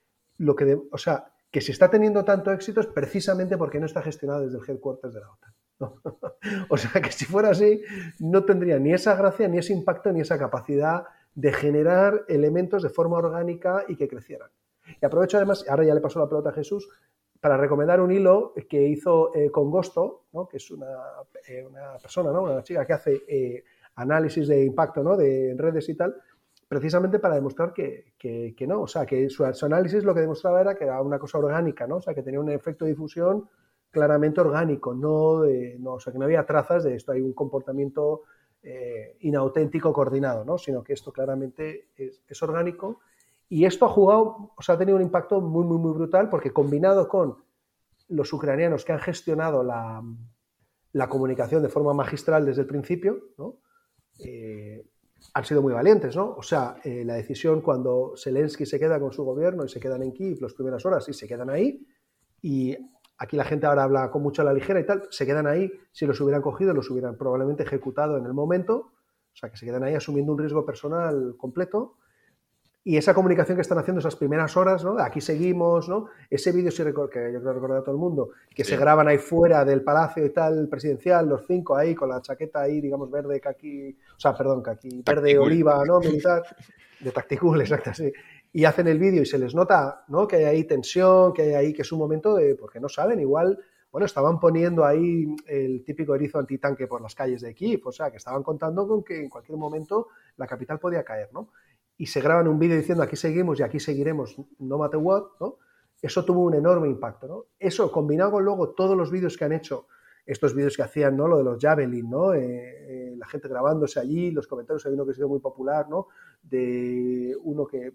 que se está teniendo tanto éxito es precisamente porque no está gestionado desde el headquarters de la OTAN. ¿no? O sea que si fuera así, no tendría ni esa gracia, ni ese impacto, ni esa capacidad de generar elementos de forma orgánica y que crecieran. Y aprovecho además, ahora ya le paso la pelota a Jesús, para recomendar un hilo que hizo Congosto, ¿no? Que es una persona, ¿no? Una chica que hace análisis de impacto, ¿no? De redes y tal, precisamente para demostrar que no, o sea, que su análisis lo que demostraba era que era una cosa orgánica, ¿no? O sea, que tenía un efecto de difusión claramente orgánico, o sea, que no había trazas de esto, hay un comportamiento inauténtico coordinado, ¿no? Sino que esto claramente es orgánico. Y esto ha tenido un impacto muy, muy, muy brutal, porque combinado con los ucranianos que han gestionado la comunicación de forma magistral desde el principio, ¿no? Han sido muy valientes, ¿no? O sea, la decisión cuando Zelensky se queda con su gobierno y se quedan en Kiev las primeras horas y se quedan ahí, y aquí la gente ahora habla con mucho a la ligera y tal, se quedan ahí, si los hubieran cogido, los hubieran probablemente ejecutado en el momento, o sea, que se quedan ahí asumiendo un riesgo personal completo. Y esa comunicación que están haciendo esas primeras horas, ¿no? Aquí seguimos, ¿no? Ese vídeo que yo creo recordar a todo el mundo, que se graban ahí fuera del palacio y tal, presidencial, los 5 ahí, con la chaqueta ahí, digamos, verde, caqui, verde oliva, ¿no? Militar, de tacticul, exacto, sí. Y hacen el vídeo y se les nota, ¿no? Que hay ahí tensión, que hay ahí, que es un momento de, porque no saben, igual, bueno, estaban poniendo ahí el típico erizo antitanque por las calles de Kiev, o sea, que estaban contando con que en cualquier momento la capital podía caer, ¿no? Y se graban un vídeo diciendo aquí seguimos y aquí seguiremos, no matter what, ¿no? Eso tuvo un enorme impacto, ¿no? Eso, combinado con luego todos los vídeos que han hecho, estos vídeos que hacían, ¿no? Lo de los Javelin, ¿no? La gente grabándose allí, los comentarios, hay uno que ha sido muy popular, ¿no? De uno que,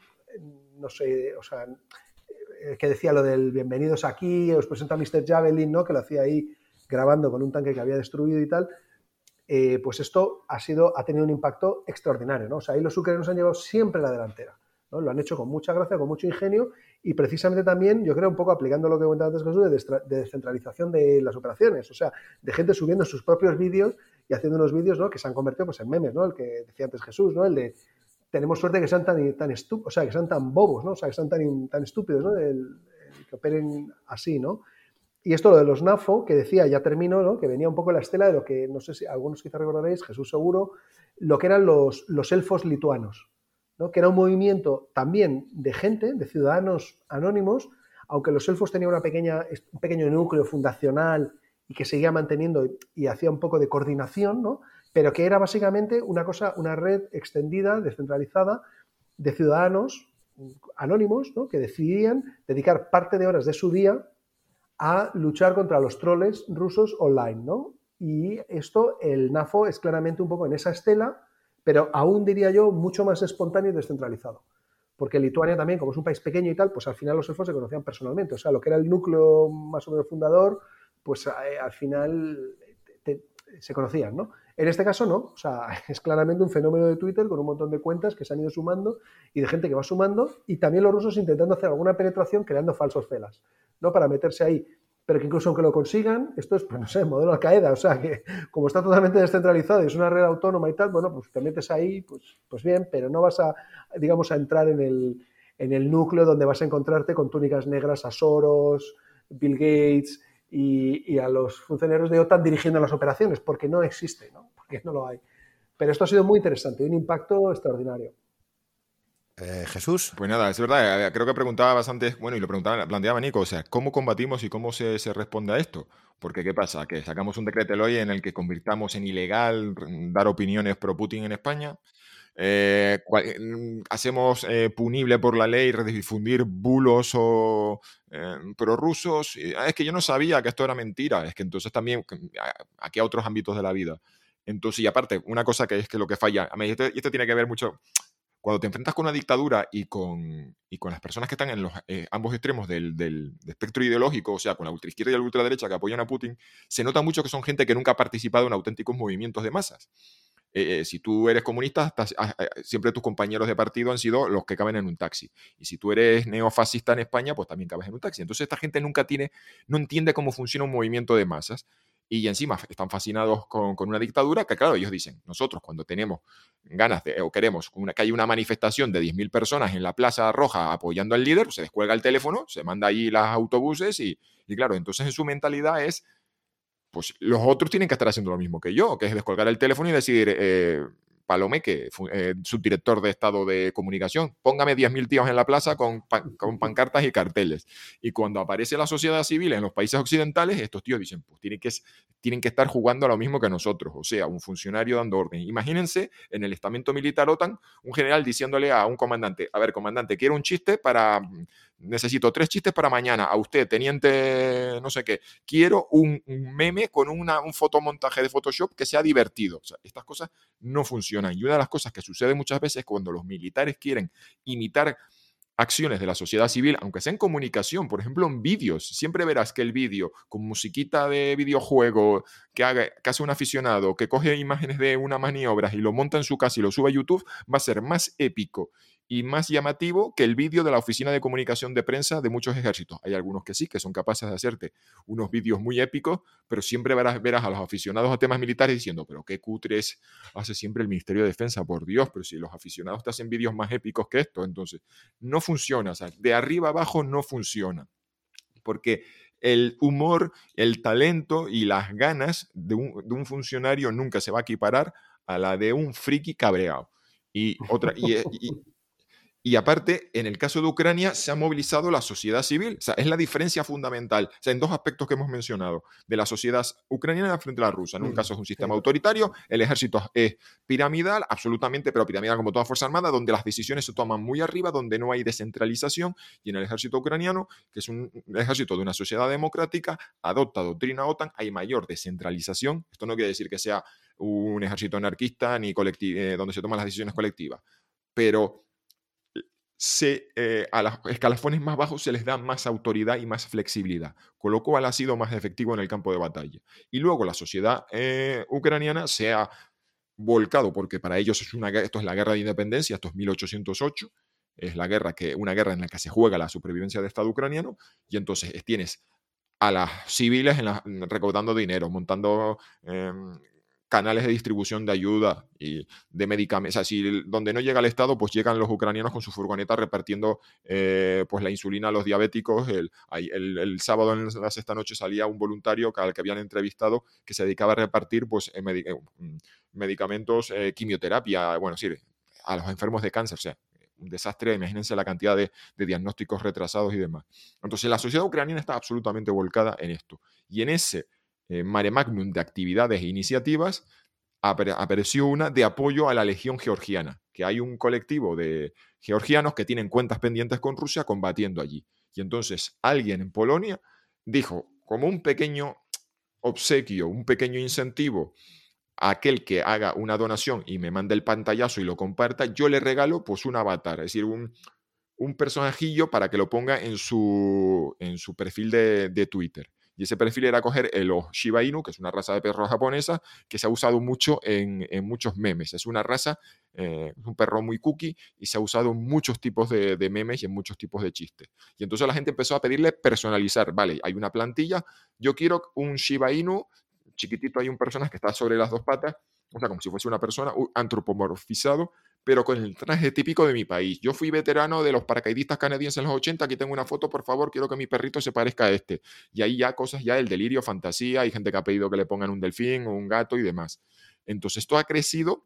no sé, o sea, que decía lo del bienvenidos aquí, os presento a Mr. Javelin, ¿no? Que lo hacía ahí grabando con un tanque que había destruido y tal. Pues esto ha tenido un impacto extraordinario, ¿no? O sea, ahí los ucranianos han llevado siempre la delantera, ¿no? Lo han hecho con mucha gracia, con mucho ingenio y precisamente también, yo creo, un poco aplicando lo que comentaba antes Jesús, de descentralización de las operaciones, o sea, de gente subiendo sus propios vídeos y haciendo unos vídeos, ¿no? Que se han convertido pues, en memes, ¿no? El que decía antes Jesús, ¿no? El de tenemos suerte que sean o sea, que sean tan bobos, ¿no? O sea, que sean tan estúpidos, ¿no? Que operen así, ¿no? Y esto lo de los NAFO, que decía, ya termino, ¿no? Que venía un poco la estela de lo que, no sé si algunos quizás recordaréis, Jesús seguro, lo que eran los elfos lituanos, ¿no? Que era un movimiento también de gente, de ciudadanos anónimos, aunque los elfos tenían un pequeño núcleo fundacional y que seguía manteniendo y hacía un poco de coordinación, ¿no? Pero que era básicamente una red extendida, descentralizada, de ciudadanos anónimos, ¿no? Que decidían dedicar parte de horas de su día a luchar contra los troles rusos online, ¿no? Y esto, el NAFO es claramente un poco en esa estela, pero aún diría yo mucho más espontáneo y descentralizado. Porque Lituania también, como es un país pequeño y tal, pues al final los elfos se conocían personalmente. O sea, lo que era el núcleo más o menos fundador, pues al final se conocían, ¿no? En este caso no, o sea, es claramente un fenómeno de Twitter con un montón de cuentas que se han ido sumando y de gente que va sumando y también los rusos intentando hacer alguna penetración creando falsos celas, ¿no? Para meterse ahí. Pero que incluso aunque lo consigan, esto es, pues no sé, modelo Al-Qaeda, o sea, que como está totalmente descentralizado y es una red autónoma y tal, bueno, pues te metes ahí, pues bien, pero no vas a, digamos, a entrar en el núcleo donde vas a encontrarte con túnicas negras a Soros, Bill Gates y a los funcionarios de OTAN dirigiendo las operaciones, porque no existe, ¿no? Porque no lo hay. Pero esto ha sido muy interesante, un impacto extraordinario. Jesús. Pues nada, es verdad, creo que preguntabas antes, bueno, y lo planteaba Nico, o sea, ¿cómo combatimos y cómo se responde a esto? Porque, ¿qué pasa? Que sacamos un decreto ley en el que convirtamos en ilegal dar opiniones pro Putin en España, hacemos punible por la ley difundir bulos o prorrusos. Es que yo no sabía que esto era mentira, es que entonces también, aquí a otros ámbitos de la vida. Entonces, y aparte, una cosa que es que lo que falla, y esto tiene que ver mucho. Cuando te enfrentas con una dictadura y con las personas que están en los ambos extremos del espectro ideológico, o sea, con la ultraizquierda y la ultraderecha que apoyan a Putin, se nota mucho que son gente que nunca ha participado en auténticos movimientos de masas. Si tú eres comunista, siempre tus compañeros de partido han sido los que caben en un taxi. Y si tú eres neofascista en España, pues también cabes en un taxi. Entonces esta gente no entiende cómo funciona un movimiento de masas. Y encima están fascinados con una dictadura que, claro, ellos dicen, nosotros cuando tenemos ganas o queremos que haya una manifestación de 10.000 personas en la Plaza Roja apoyando al líder, se descuelga el teléfono, se manda allí los autobuses y claro, entonces en su mentalidad es pues los otros tienen que estar haciendo lo mismo que yo, que es descolgar el teléfono y decir, Palomeque, subdirector de Estado de Comunicación, póngame 10.000 tíos en la plaza con pancartas y carteles. Y cuando aparece la sociedad civil en los países occidentales, estos tíos dicen, pues tienen que estar jugando a lo mismo que nosotros, o sea, un funcionario dando orden. Imagínense en el estamento militar OTAN, un general diciéndole a un comandante, a ver, comandante, quiero un chiste necesito 3 chistes para mañana. A usted, teniente, no sé qué, quiero un meme con un fotomontaje de Photoshop que sea divertido. O sea, estas cosas no funcionan. Y una de las cosas que sucede muchas veces es cuando los militares quieren imitar acciones de la sociedad civil, aunque sea en comunicación, por ejemplo, en vídeos. Siempre verás que el vídeo con musiquita de videojuego que hace un aficionado, que coge imágenes de una maniobra y lo monta en su casa y lo sube a YouTube, va a ser más épico y más llamativo que el vídeo de la oficina de comunicación de prensa de muchos ejércitos. Hay algunos que sí, que son capaces de hacerte unos vídeos muy épicos, pero siempre verás a los aficionados a temas militares diciendo, pero qué cutres hace siempre el Ministerio de Defensa, por Dios, pero si los aficionados te hacen vídeos más épicos que esto, entonces no funciona, o sea, de arriba abajo no funciona, porque el humor, el talento y las ganas de un funcionario nunca se va a equiparar a la de un friki cabreado. Y aparte, en el caso de Ucrania, se ha movilizado la sociedad civil. O sea, es la diferencia fundamental. O sea, en 2 aspectos que hemos mencionado, de la sociedad ucraniana frente a la rusa. En un caso es un sistema autoritario, el ejército es piramidal, absolutamente, pero piramidal como toda fuerza armada, donde las decisiones se toman muy arriba, donde no hay descentralización. Y en el ejército ucraniano, que es un ejército de una sociedad democrática, adopta doctrina OTAN, hay mayor descentralización. Esto no quiere decir que sea un ejército anarquista ni donde se toman las decisiones colectivas, pero a los escalafones más bajos se les da más autoridad y más flexibilidad, con lo cual ha sido más efectivo en el campo de batalla. Y luego la sociedad ucraniana se ha volcado, porque para ellos esto es la guerra de independencia, esto es 1808, es una guerra en la que se juega la supervivencia del Estado ucraniano, y entonces tienes a las civiles recaudando dinero, montando canales de distribución de ayuda y de medicamentos. O sea, donde no llega el Estado, pues llegan los ucranianos con su furgoneta repartiendo pues la insulina a los diabéticos. El sábado en la sexta noche salía un voluntario al que habían entrevistado que se dedicaba a repartir pues, medicamentos, quimioterapia, bueno, sí, a los enfermos de cáncer. O sea, un desastre, imagínense la cantidad de diagnósticos retrasados y demás. Entonces, la sociedad ucraniana está absolutamente volcada en esto. Y en ese mare magnum de actividades e iniciativas apareció una de apoyo a la Legión Georgiana, que hay un colectivo de georgianos que tienen cuentas pendientes con Rusia combatiendo allí. Y entonces alguien en Polonia dijo, como un pequeño obsequio, un pequeño incentivo a aquel que haga una donación y me mande el pantallazo y lo comparta, yo le regalo pues un avatar, es decir, un personajillo para que lo ponga en su perfil de Twitter. Y ese perfil era coger los Shiba Inu, que es una raza de perros japonesa, que se ha usado mucho en muchos memes. Es una raza, un perro muy cookie, y se ha usado en muchos tipos de memes y en muchos tipos de chistes. Y entonces la gente empezó a pedirle personalizar. Vale, hay una plantilla, yo quiero un Shiba Inu, chiquitito, hay un personaje que está sobre las 2 patas, o sea, como si fuese una persona antropomorfizado, pero con el traje típico de mi país. Yo fui veterano de los paracaidistas canadienses en los 80, aquí tengo una foto, por favor, quiero que mi perrito se parezca a este. Y ahí ya cosas, ya el delirio, fantasía, hay gente que ha pedido que le pongan un delfín o un gato y demás. Entonces esto ha crecido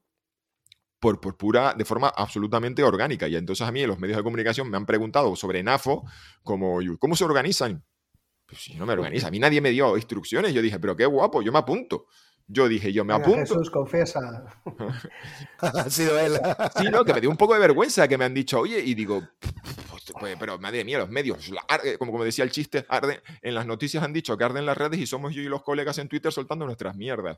de forma absolutamente orgánica. Y entonces a mí en los medios de comunicación me han preguntado sobre NAFO, como, ¿cómo se organizan? Pues si no me organiza, a mí nadie me dio instrucciones, yo dije, pero qué guapo, yo me apunto. Yo dije, yo me apunto. Jesús, confiesa. Ha sido él. Sí, no, que me dio un poco de vergüenza que me han dicho, oye, y digo, pues, pero madre mía, los medios, como decía el chiste, arden, en las noticias han dicho que arden las redes y somos yo y los colegas en Twitter soltando nuestras mierdas.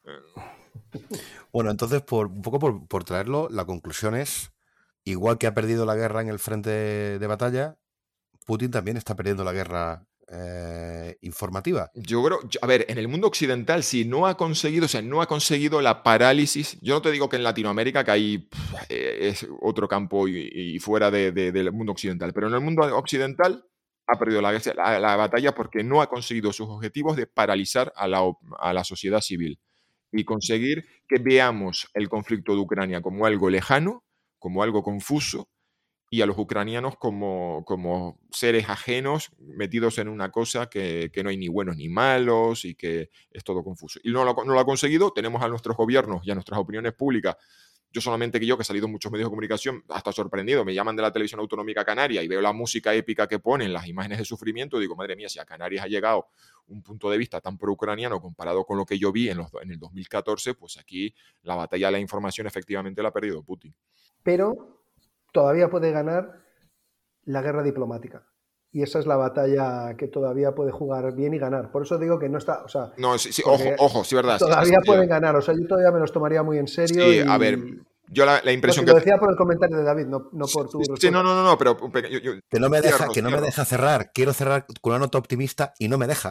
Bueno, entonces, un poco por traerlo, la conclusión es, igual que ha perdido la guerra en el frente de batalla, Putin también está perdiendo la guerra informativa. Yo creo, a ver, en el mundo occidental sí, no ha conseguido la parálisis. Yo no te digo que en Latinoamérica, que ahí es otro campo y fuera del mundo occidental, pero en el mundo occidental ha perdido la batalla porque no ha conseguido sus objetivos de paralizar a la sociedad civil y conseguir que veamos el conflicto de Ucrania como algo lejano, como algo confuso, y a los ucranianos como seres ajenos metidos en una cosa que no hay ni buenos ni malos y que es todo confuso. Y no lo ha conseguido. Tenemos a nuestros gobiernos y a nuestras opiniones públicas. Yo solamente que he salido en muchos medios de comunicación, hasta sorprendido, me llaman de la televisión autonómica canaria y veo la música épica que ponen, las imágenes de sufrimiento, y digo, madre mía, si a Canarias ha llegado un punto de vista tan pro-ucraniano comparado con lo que yo vi en el 2014, pues aquí la batalla de la información efectivamente la ha perdido Putin. Pero todavía puede ganar la guerra diplomática. Y esa es la batalla que todavía puede jugar bien y ganar. Por eso digo que no está... O sea, no, sí, ojo, sí, verdad. Todavía pueden ganar. O sea, yo todavía me los tomaría muy en serio. Sí, a ver, yo la impresión que... Lo decía por el comentario de David, no por tu respuesta. Sí, no, pero... Que no me deja cerrar. Quiero cerrar con una nota optimista y no me deja.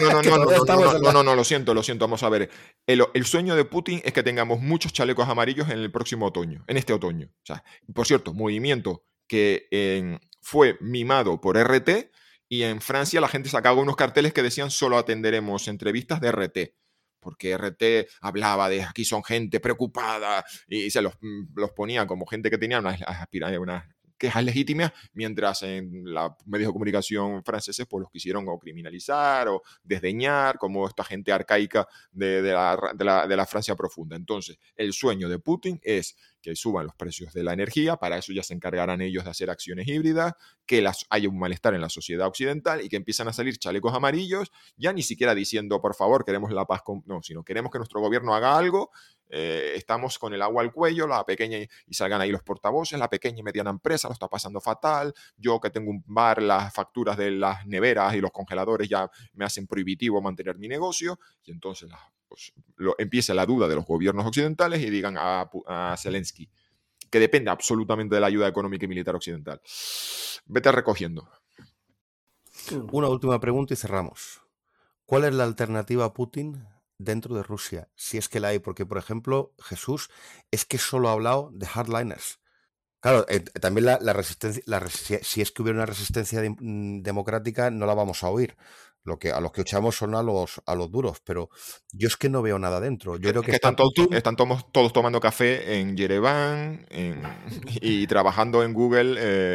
No, lo siento. Vamos a ver. El sueño de Putin es que tengamos muchos chalecos amarillos en el próximo otoño, en este otoño. O sea, por cierto, movimiento que fue mimado por RT, y en Francia la gente sacaba unos carteles que decían solo atenderemos entrevistas de RT, porque RT hablaba de aquí son gente preocupada y se los ponía como gente que tenía unas quejas legítimas, mientras en los medios de comunicación franceses pues los quisieron o criminalizar o desdeñar como esta gente arcaica de la Francia profunda. Entonces, el sueño de Putin es que suban los precios de la energía, para eso ya se encargarán ellos de hacer acciones híbridas, que haya un malestar en la sociedad occidental y que empiezan a salir chalecos amarillos, ya ni siquiera diciendo, por favor, queremos la paz, no, sino queremos que nuestro gobierno haga algo, estamos con el agua al cuello, la pequeña, y salgan ahí los portavoces, la pequeña y mediana empresa lo está pasando fatal, yo que tengo un bar, las facturas de las neveras y los congeladores ya me hacen prohibitivo mantener mi negocio, y entonces pues, empieza la duda de los gobiernos occidentales y digan a Zelensky que depende absolutamente de la ayuda económica y militar occidental. Vete recogiendo. Una última pregunta y cerramos. ¿Cuál es la alternativa a Putin dentro de Rusia? Si es que la hay, porque, por ejemplo, Jesús es que solo ha hablado de hardliners. Claro, también la resistencia, si es que hubiera una resistencia democrática, no la vamos a oír. A los que echamos son a los duros, pero yo es que no veo nada dentro. Yo creo que están todos tomando café en Yerevan y trabajando en Google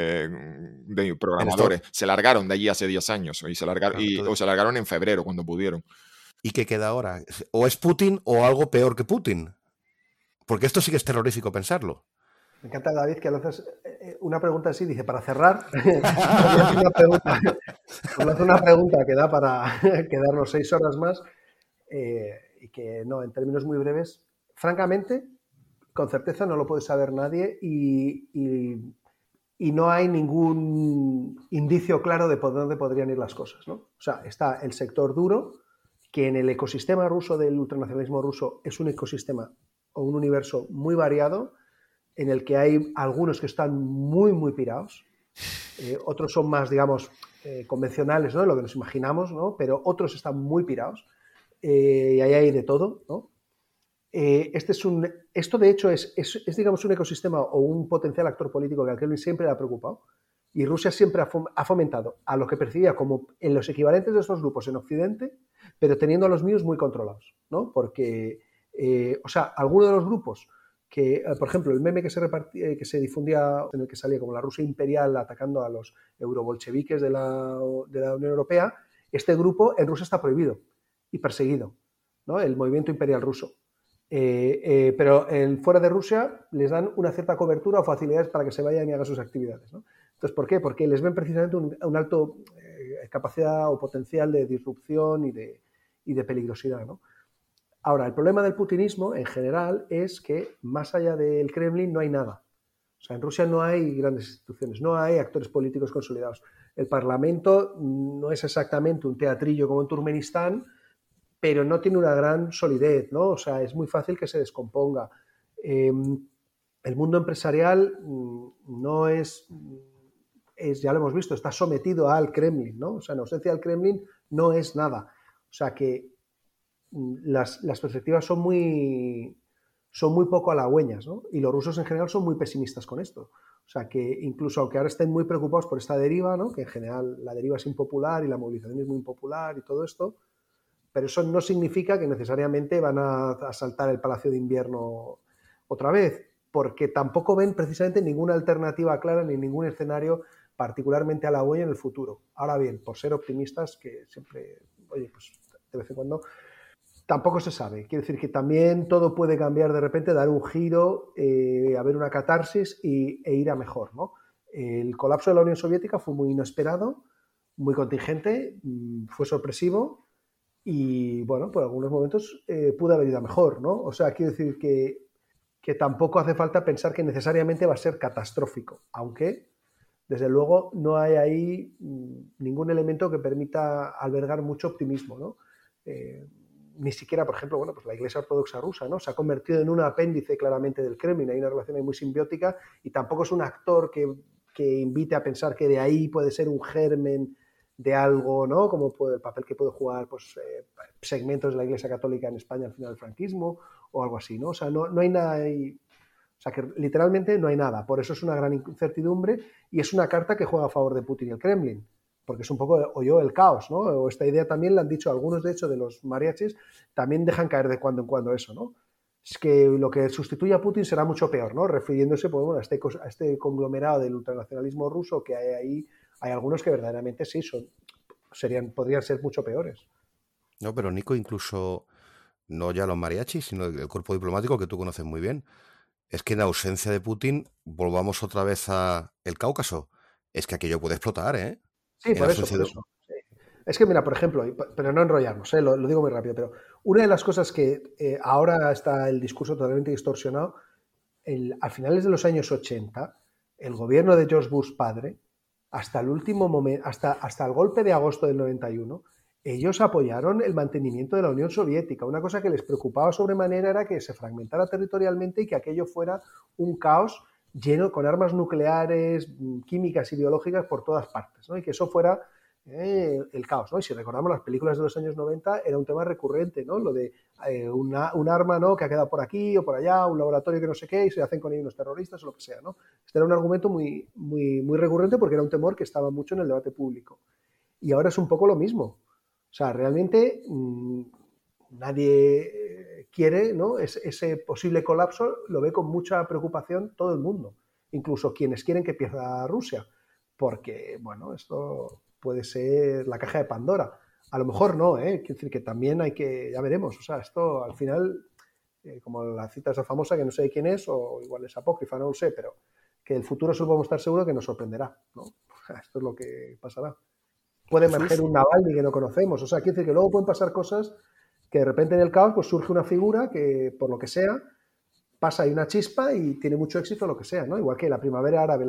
de programadores. Se largaron de allí hace 10 años y se largaron en febrero cuando pudieron. ¿Y qué queda ahora? ¿O es Putin o algo peor que Putin? Porque esto sí que es terrorífico pensarlo. Me encanta, David, que lanzas una pregunta así, dice, para cerrar, una pregunta que da para quedarnos 6 horas más y que no, en términos muy breves, francamente, con certeza no lo puede saber nadie y no hay ningún indicio claro de por dónde podrían ir las cosas, ¿no? O sea, está el sector duro, que en el ecosistema ruso del ultranacionalismo ruso es un ecosistema o un universo muy variado, en el que hay algunos que están muy, muy pirados, otros son más, digamos, convencionales, ¿no? Lo que nos imaginamos, ¿no? Pero otros están muy pirados, y ahí hay de todo, ¿no? Esto de hecho es, digamos, un ecosistema o un potencial actor político que al Kremlin siempre le ha preocupado, y Rusia siempre ha fomentado a lo que percibía como en los equivalentes de estos grupos en Occidente, pero teniendo a los míos muy controlados, ¿no? Porque, o sea, algunos de los grupos que, por ejemplo, el meme que se difundía, en el que salía como la Rusia imperial atacando a los eurobolcheviques de la Unión Europea, este grupo en Rusia está prohibido y perseguido, ¿no? El movimiento imperial ruso. Pero fuera de Rusia les dan una cierta cobertura o facilidades para que se vayan y hagan sus actividades, ¿no? Entonces, ¿por qué? Porque les ven precisamente un alto capacidad o potencial de disrupción y de peligrosidad, ¿no? Ahora, el problema del putinismo en general es que más allá del Kremlin no hay nada. O sea, en Rusia no hay grandes instituciones, no hay actores políticos consolidados. El Parlamento no es exactamente un teatrillo como en Turkmenistán, pero no tiene una gran solidez, ¿no? O sea, es muy fácil que se descomponga. El mundo empresarial no es, ya lo hemos visto, está sometido al Kremlin, ¿no? O sea, en ausencia del Kremlin no es nada. O sea, que las perspectivas son muy poco halagüeñas, ¿no? Y los rusos en general son muy pesimistas con esto. O sea, que incluso aunque ahora estén muy preocupados por esta deriva, ¿no? Que en general la deriva es impopular y la movilización es muy impopular y todo esto, pero eso no significa que necesariamente van a asaltar el Palacio de Invierno otra vez. porque tampoco ven precisamente ninguna alternativa clara ni ningún escenario particularmente halagüeño en el futuro. Ahora bien, por ser optimistas, que siempre, oye, pues de vez en cuando, tampoco se sabe. Quiere decir que también todo puede cambiar de repente, dar un giro, haber una catarsis e ir a mejor, ¿no? El colapso de la Unión Soviética fue muy inesperado, muy contingente, fue sorpresivo y, bueno, por algunos momentos pudo haber ido a mejor, ¿no? O sea, quiero decir que tampoco hace falta pensar que necesariamente va a ser catastrófico, aunque, desde luego, no hay ahí ningún elemento que permita albergar mucho optimismo, ¿no? Ni siquiera, por ejemplo, bueno, pues la Iglesia Ortodoxa rusa, ¿no? Se ha convertido en un apéndice claramente del Kremlin, hay una relación ahí muy simbiótica y tampoco es un actor que invite a pensar que de ahí puede ser un germen de algo, ¿no? Como el papel que puede jugar pues, segmentos de la Iglesia Católica en España al final del franquismo o algo así, ¿no? O sea, no hay nada ahí. O sea, que literalmente no hay nada. Por eso es una gran incertidumbre y es una carta que juega a favor de Putin y el Kremlin, porque es un poco el caos, ¿no? O esta idea también la han dicho algunos, de hecho, de los mariachis, también dejan caer de cuando en cuando eso, ¿no? Es que lo que sustituye a Putin será mucho peor, ¿no? Refiriéndose pues, bueno, a este conglomerado del ultranacionalismo ruso que hay ahí. Hay algunos que verdaderamente sí podrían ser mucho peores. No, pero Nico, incluso no ya los mariachis, sino el cuerpo diplomático que tú conoces muy bien. Es que en ausencia de Putin, volvamos otra vez a el Cáucaso. Es que aquello puede explotar, ¿eh? Sí, En por eso. ausencia de- Sí. Es que, mira, por ejemplo, pero no enrollarnos, lo digo muy rápido, pero una de las cosas que ahora está el discurso totalmente distorsionado, a finales de los años 80, el gobierno de George Bush padre, hasta el último momento, hasta el golpe de agosto del 91, ellos apoyaron el mantenimiento de la Unión Soviética. Una cosa que les preocupaba sobremanera era que se fragmentara territorialmente y que aquello fuera un caos lleno con armas nucleares, químicas y biológicas por todas partes, ¿no? Y que eso fuera el caos, ¿no? Y si recordamos las películas de los años 90, era un tema recurrente, ¿no? Lo de un arma, ¿no? Que ha quedado por aquí o por allá, un laboratorio que no sé qué, y se hacen con ellos unos terroristas o lo que sea, ¿no? Este era un argumento muy, muy, muy recurrente porque era un temor que estaba mucho en el debate público. Y ahora es un poco lo mismo. O sea, realmente nadie quiere, ¿no? Ese posible colapso lo ve con mucha preocupación todo el mundo, incluso quienes quieren que pierda Rusia, porque, bueno, esto puede ser la caja de Pandora. A lo mejor no, ¿eh? Quiero decir que también hay que, ya veremos, o sea, esto al final, como la cita esa famosa que no sé de quién es, o igual es apócrifa, no lo sé, pero que el futuro solo podemos estar seguros que nos sorprenderá, ¿no? Esto es lo que pasará. Puede emerger un Navalny que no conocemos, o sea, quiere decir que luego pueden pasar cosas que de repente en el caos pues surge una figura que, por lo que sea, pasa ahí una chispa y tiene mucho éxito lo que sea, ¿no? Igual que la primavera árabe,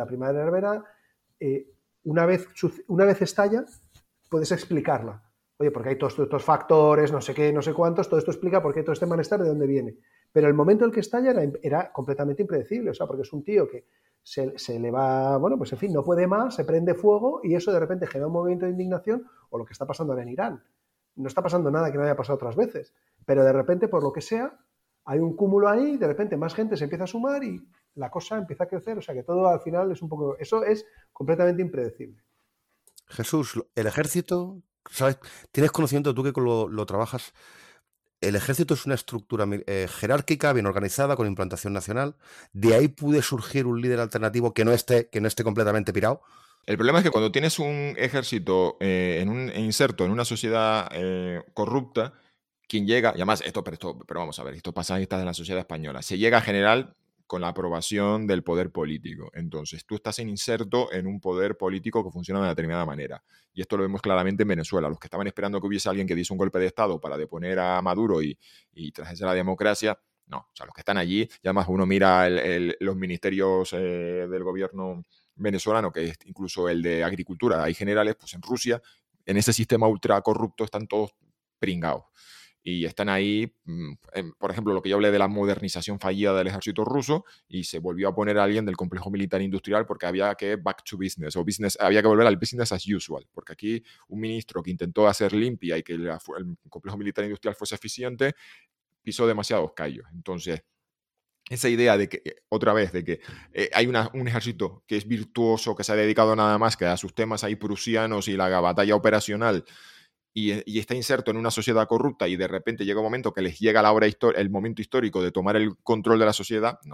una vez estalla, puedes explicarla. Oye, porque hay todos estos factores, no sé qué, no sé cuántos, todo esto explica por qué todo este malestar, de dónde viene. Pero el momento en el que estalla era completamente impredecible, o sea, porque es un tío que se le va, bueno, pues en fin, no puede más, se prende fuego y eso de repente genera un movimiento de indignación, o lo que está pasando ahora en Irán. No está pasando nada que no haya pasado otras veces, pero de repente, por lo que sea, hay un cúmulo ahí, de repente más gente se empieza a sumar y la cosa empieza a crecer, o sea que todo al final es un poco, eso es completamente impredecible. Jesús, el ejército, ¿sabes? Tienes conocimiento, tú que lo trabajas. El ejército es una estructura jerárquica, bien organizada, con implantación nacional. De ahí puede surgir un líder alternativo que no esté completamente pirado. El problema es que cuando tienes un ejército inserto en una sociedad corrupta, quien llega, y además pero vamos a ver, esto pasa en la sociedad española, se llega a general con la aprobación del poder político. Entonces, tú estás inserto en un poder político que funciona de una determinada manera. Y esto lo vemos claramente en Venezuela. Los que estaban esperando que hubiese alguien que diese un golpe de Estado para deponer a Maduro y traerse la democracia, no. O sea, los que están allí, y además uno mira los ministerios del gobierno venezolano, que es incluso el de agricultura, hay generales, pues en Rusia, en ese sistema ultra corrupto están todos pringados. Y están ahí, por ejemplo, lo que yo hablé de la modernización fallida del ejército ruso, y se volvió a poner a alguien del complejo militar industrial porque había que back to business, había que volver al business as usual, porque aquí un ministro que intentó hacer limpia y que el complejo militar industrial fuese eficiente, pisó demasiados callos. Entonces, esa idea de que, otra vez, de que hay un ejército que es virtuoso, que se ha dedicado nada más que a sus temas ahí prusianos y la batalla operacional, y está inserto en una sociedad corrupta y de repente llega un momento que les llega el momento histórico de tomar el control de la sociedad, no. O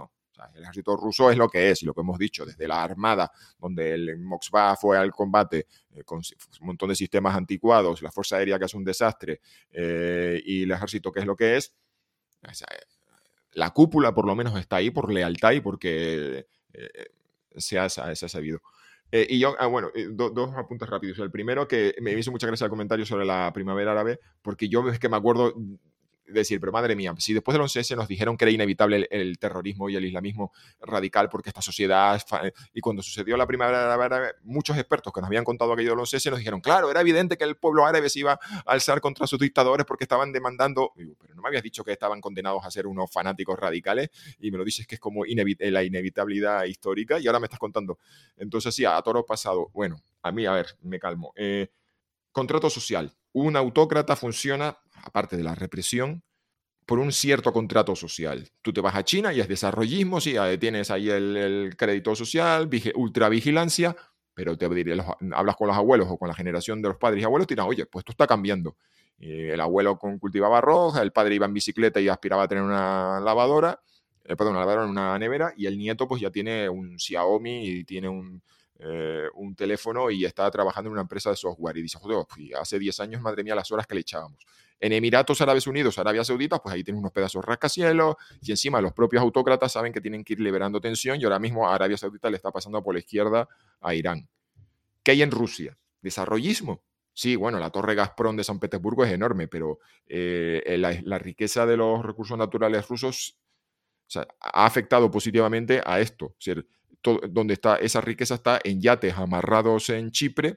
sea, el ejército ruso es lo que es, y lo que hemos dicho, desde la armada, donde el Moskva fue al combate con un montón de sistemas anticuados, la fuerza aérea que es un desastre, y el ejército que es lo que es. O sea, la cúpula por lo menos está ahí por lealtad y porque se ha sabido. Y yo, dos apuntes rápidos. El primero, que me hizo mucha gracia el comentario sobre la primavera árabe, porque yo es que me acuerdo decir, pero madre mía, si después del 11S nos dijeron que era inevitable el terrorismo y el islamismo radical porque esta sociedad, y cuando sucedió la primavera árabe, muchos expertos que nos habían contado aquello del 11S nos dijeron, claro, era evidente que el pueblo árabe se iba a alzar contra sus dictadores porque estaban demandando, digo, pero no me habías dicho que estaban condenados a ser unos fanáticos radicales, y me lo dices que es como la inevitabilidad histórica, y ahora me estás contando. Entonces sí, a toro pasado. Bueno, a mí, a ver, me calmo. Contrato social. Un autócrata funciona, aparte de la represión, por un cierto contrato social. Tú te vas a China y es desarrollismo, sí, tienes ahí el crédito social, ultravigilancia, pero hablas con los abuelos o con la generación de los padres y abuelos, te dirán, oye, pues esto está cambiando. El abuelo cultivaba arroz, el padre iba en bicicleta y aspiraba a tener una lavadora, una nevera, y el nieto pues ya tiene un Xiaomi y tiene un teléfono y está trabajando en una empresa de software, y dice, joder, hace 10 años, madre mía, las horas que le echábamos. En Emiratos Árabes Unidos, Arabia Saudita, pues ahí tienen unos pedazos rascacielos, y encima los propios autócratas saben que tienen que ir liberando tensión, y ahora mismo a Arabia Saudita le está pasando por la izquierda a Irán. ¿Qué hay en Rusia? ¿Desarrollismo? Sí, bueno, la torre Gazprom de San Petersburgo es enorme, pero la riqueza de los recursos naturales rusos, o sea, ha afectado positivamente a esto. Es decir, donde está esa riqueza está en yates amarrados en Chipre.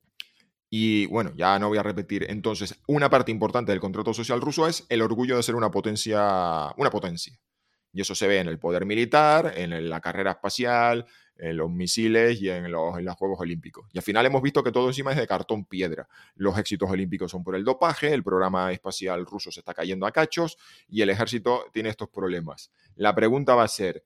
Y bueno, ya no voy a repetir. Entonces, una parte importante del contrato social ruso es el orgullo de ser una potencia. Y eso se ve en el poder militar, en la carrera espacial, en los misiles y en los Juegos Olímpicos. Y al final hemos visto que todo encima es de cartón piedra. Los éxitos olímpicos son por el dopaje, el programa espacial ruso se está cayendo a cachos y el ejército tiene estos problemas. La pregunta va a ser,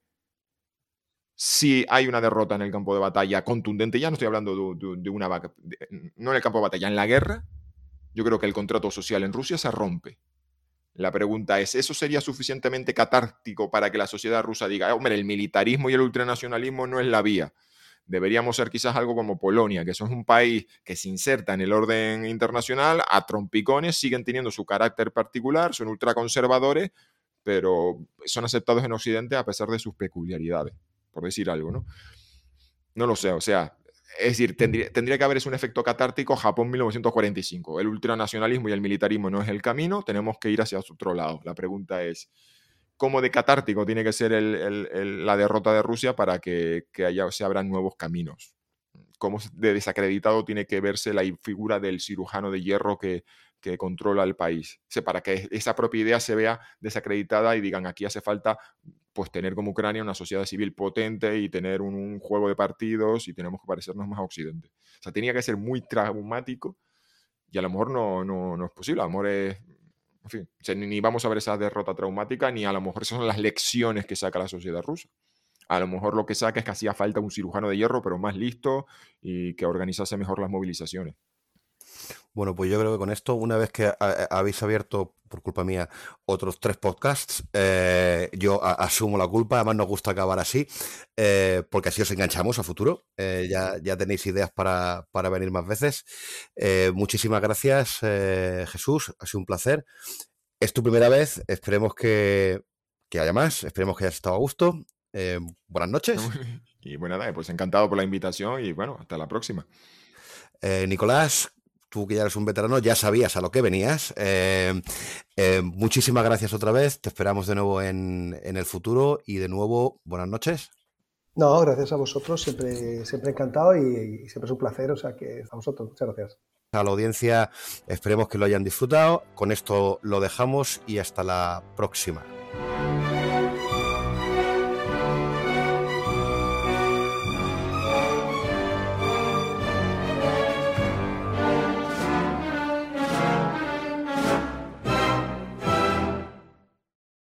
si hay una derrota en el campo de batalla contundente, ya no estoy hablando de una no en el campo de batalla, en la guerra, yo creo que el contrato social en Rusia se rompe. La pregunta es, ¿eso sería suficientemente catártico para que la sociedad rusa diga, hombre, el militarismo y el ultranacionalismo no es la vía? Deberíamos ser quizás algo como Polonia, que es un país que se inserta en el orden internacional, a trompicones, siguen teniendo su carácter particular, son ultraconservadores, pero son aceptados en Occidente a pesar de sus peculiaridades, por decir algo, ¿no? No lo sé, o sea, es decir, tendría que haber un efecto catártico Japón 1945. El ultranacionalismo y el militarismo no es el camino, tenemos que ir hacia otro lado. La pregunta es, ¿cómo de catártico tiene que ser la derrota de Rusia para que se abran nuevos caminos? ¿Cómo de desacreditado tiene que verse la figura del cirujano de hierro que controla el país? O sea, para que esa propia idea se vea desacreditada y digan, aquí hace falta pues tener como Ucrania una sociedad civil potente y tener un juego de partidos y tenemos que parecernos más a Occidente. O sea, tenía que ser muy traumático y a lo mejor no es posible. A lo mejor es, en fin, o sea, ni vamos a ver esa derrota traumática, ni a lo mejor esas son las lecciones que saca la sociedad rusa. A lo mejor lo que saca es que hacía falta un cirujano de hierro, pero más listo y que organizase mejor las movilizaciones. Bueno, pues yo creo que con esto, una vez que habéis abierto, por culpa mía, otros 3 podcasts, yo asumo la culpa. Además nos gusta acabar así, porque así os enganchamos a futuro. Ya tenéis ideas para venir más veces. Muchísimas gracias, Jesús. Ha sido un placer. Es tu primera vez. Esperemos que haya más. Esperemos que hayas estado a gusto. Buenas noches. Y bueno, nada, pues encantado por la invitación y bueno, hasta la próxima. Nicolás, tú que ya eres un veterano, ya sabías a lo que venías. Muchísimas gracias otra vez. Te esperamos de nuevo en el futuro y de nuevo, buenas noches. No, gracias a vosotros. Siempre encantado y siempre es un placer. O sea que a vosotros, muchas gracias. A la audiencia, esperemos que lo hayan disfrutado. Con esto lo dejamos y hasta la próxima.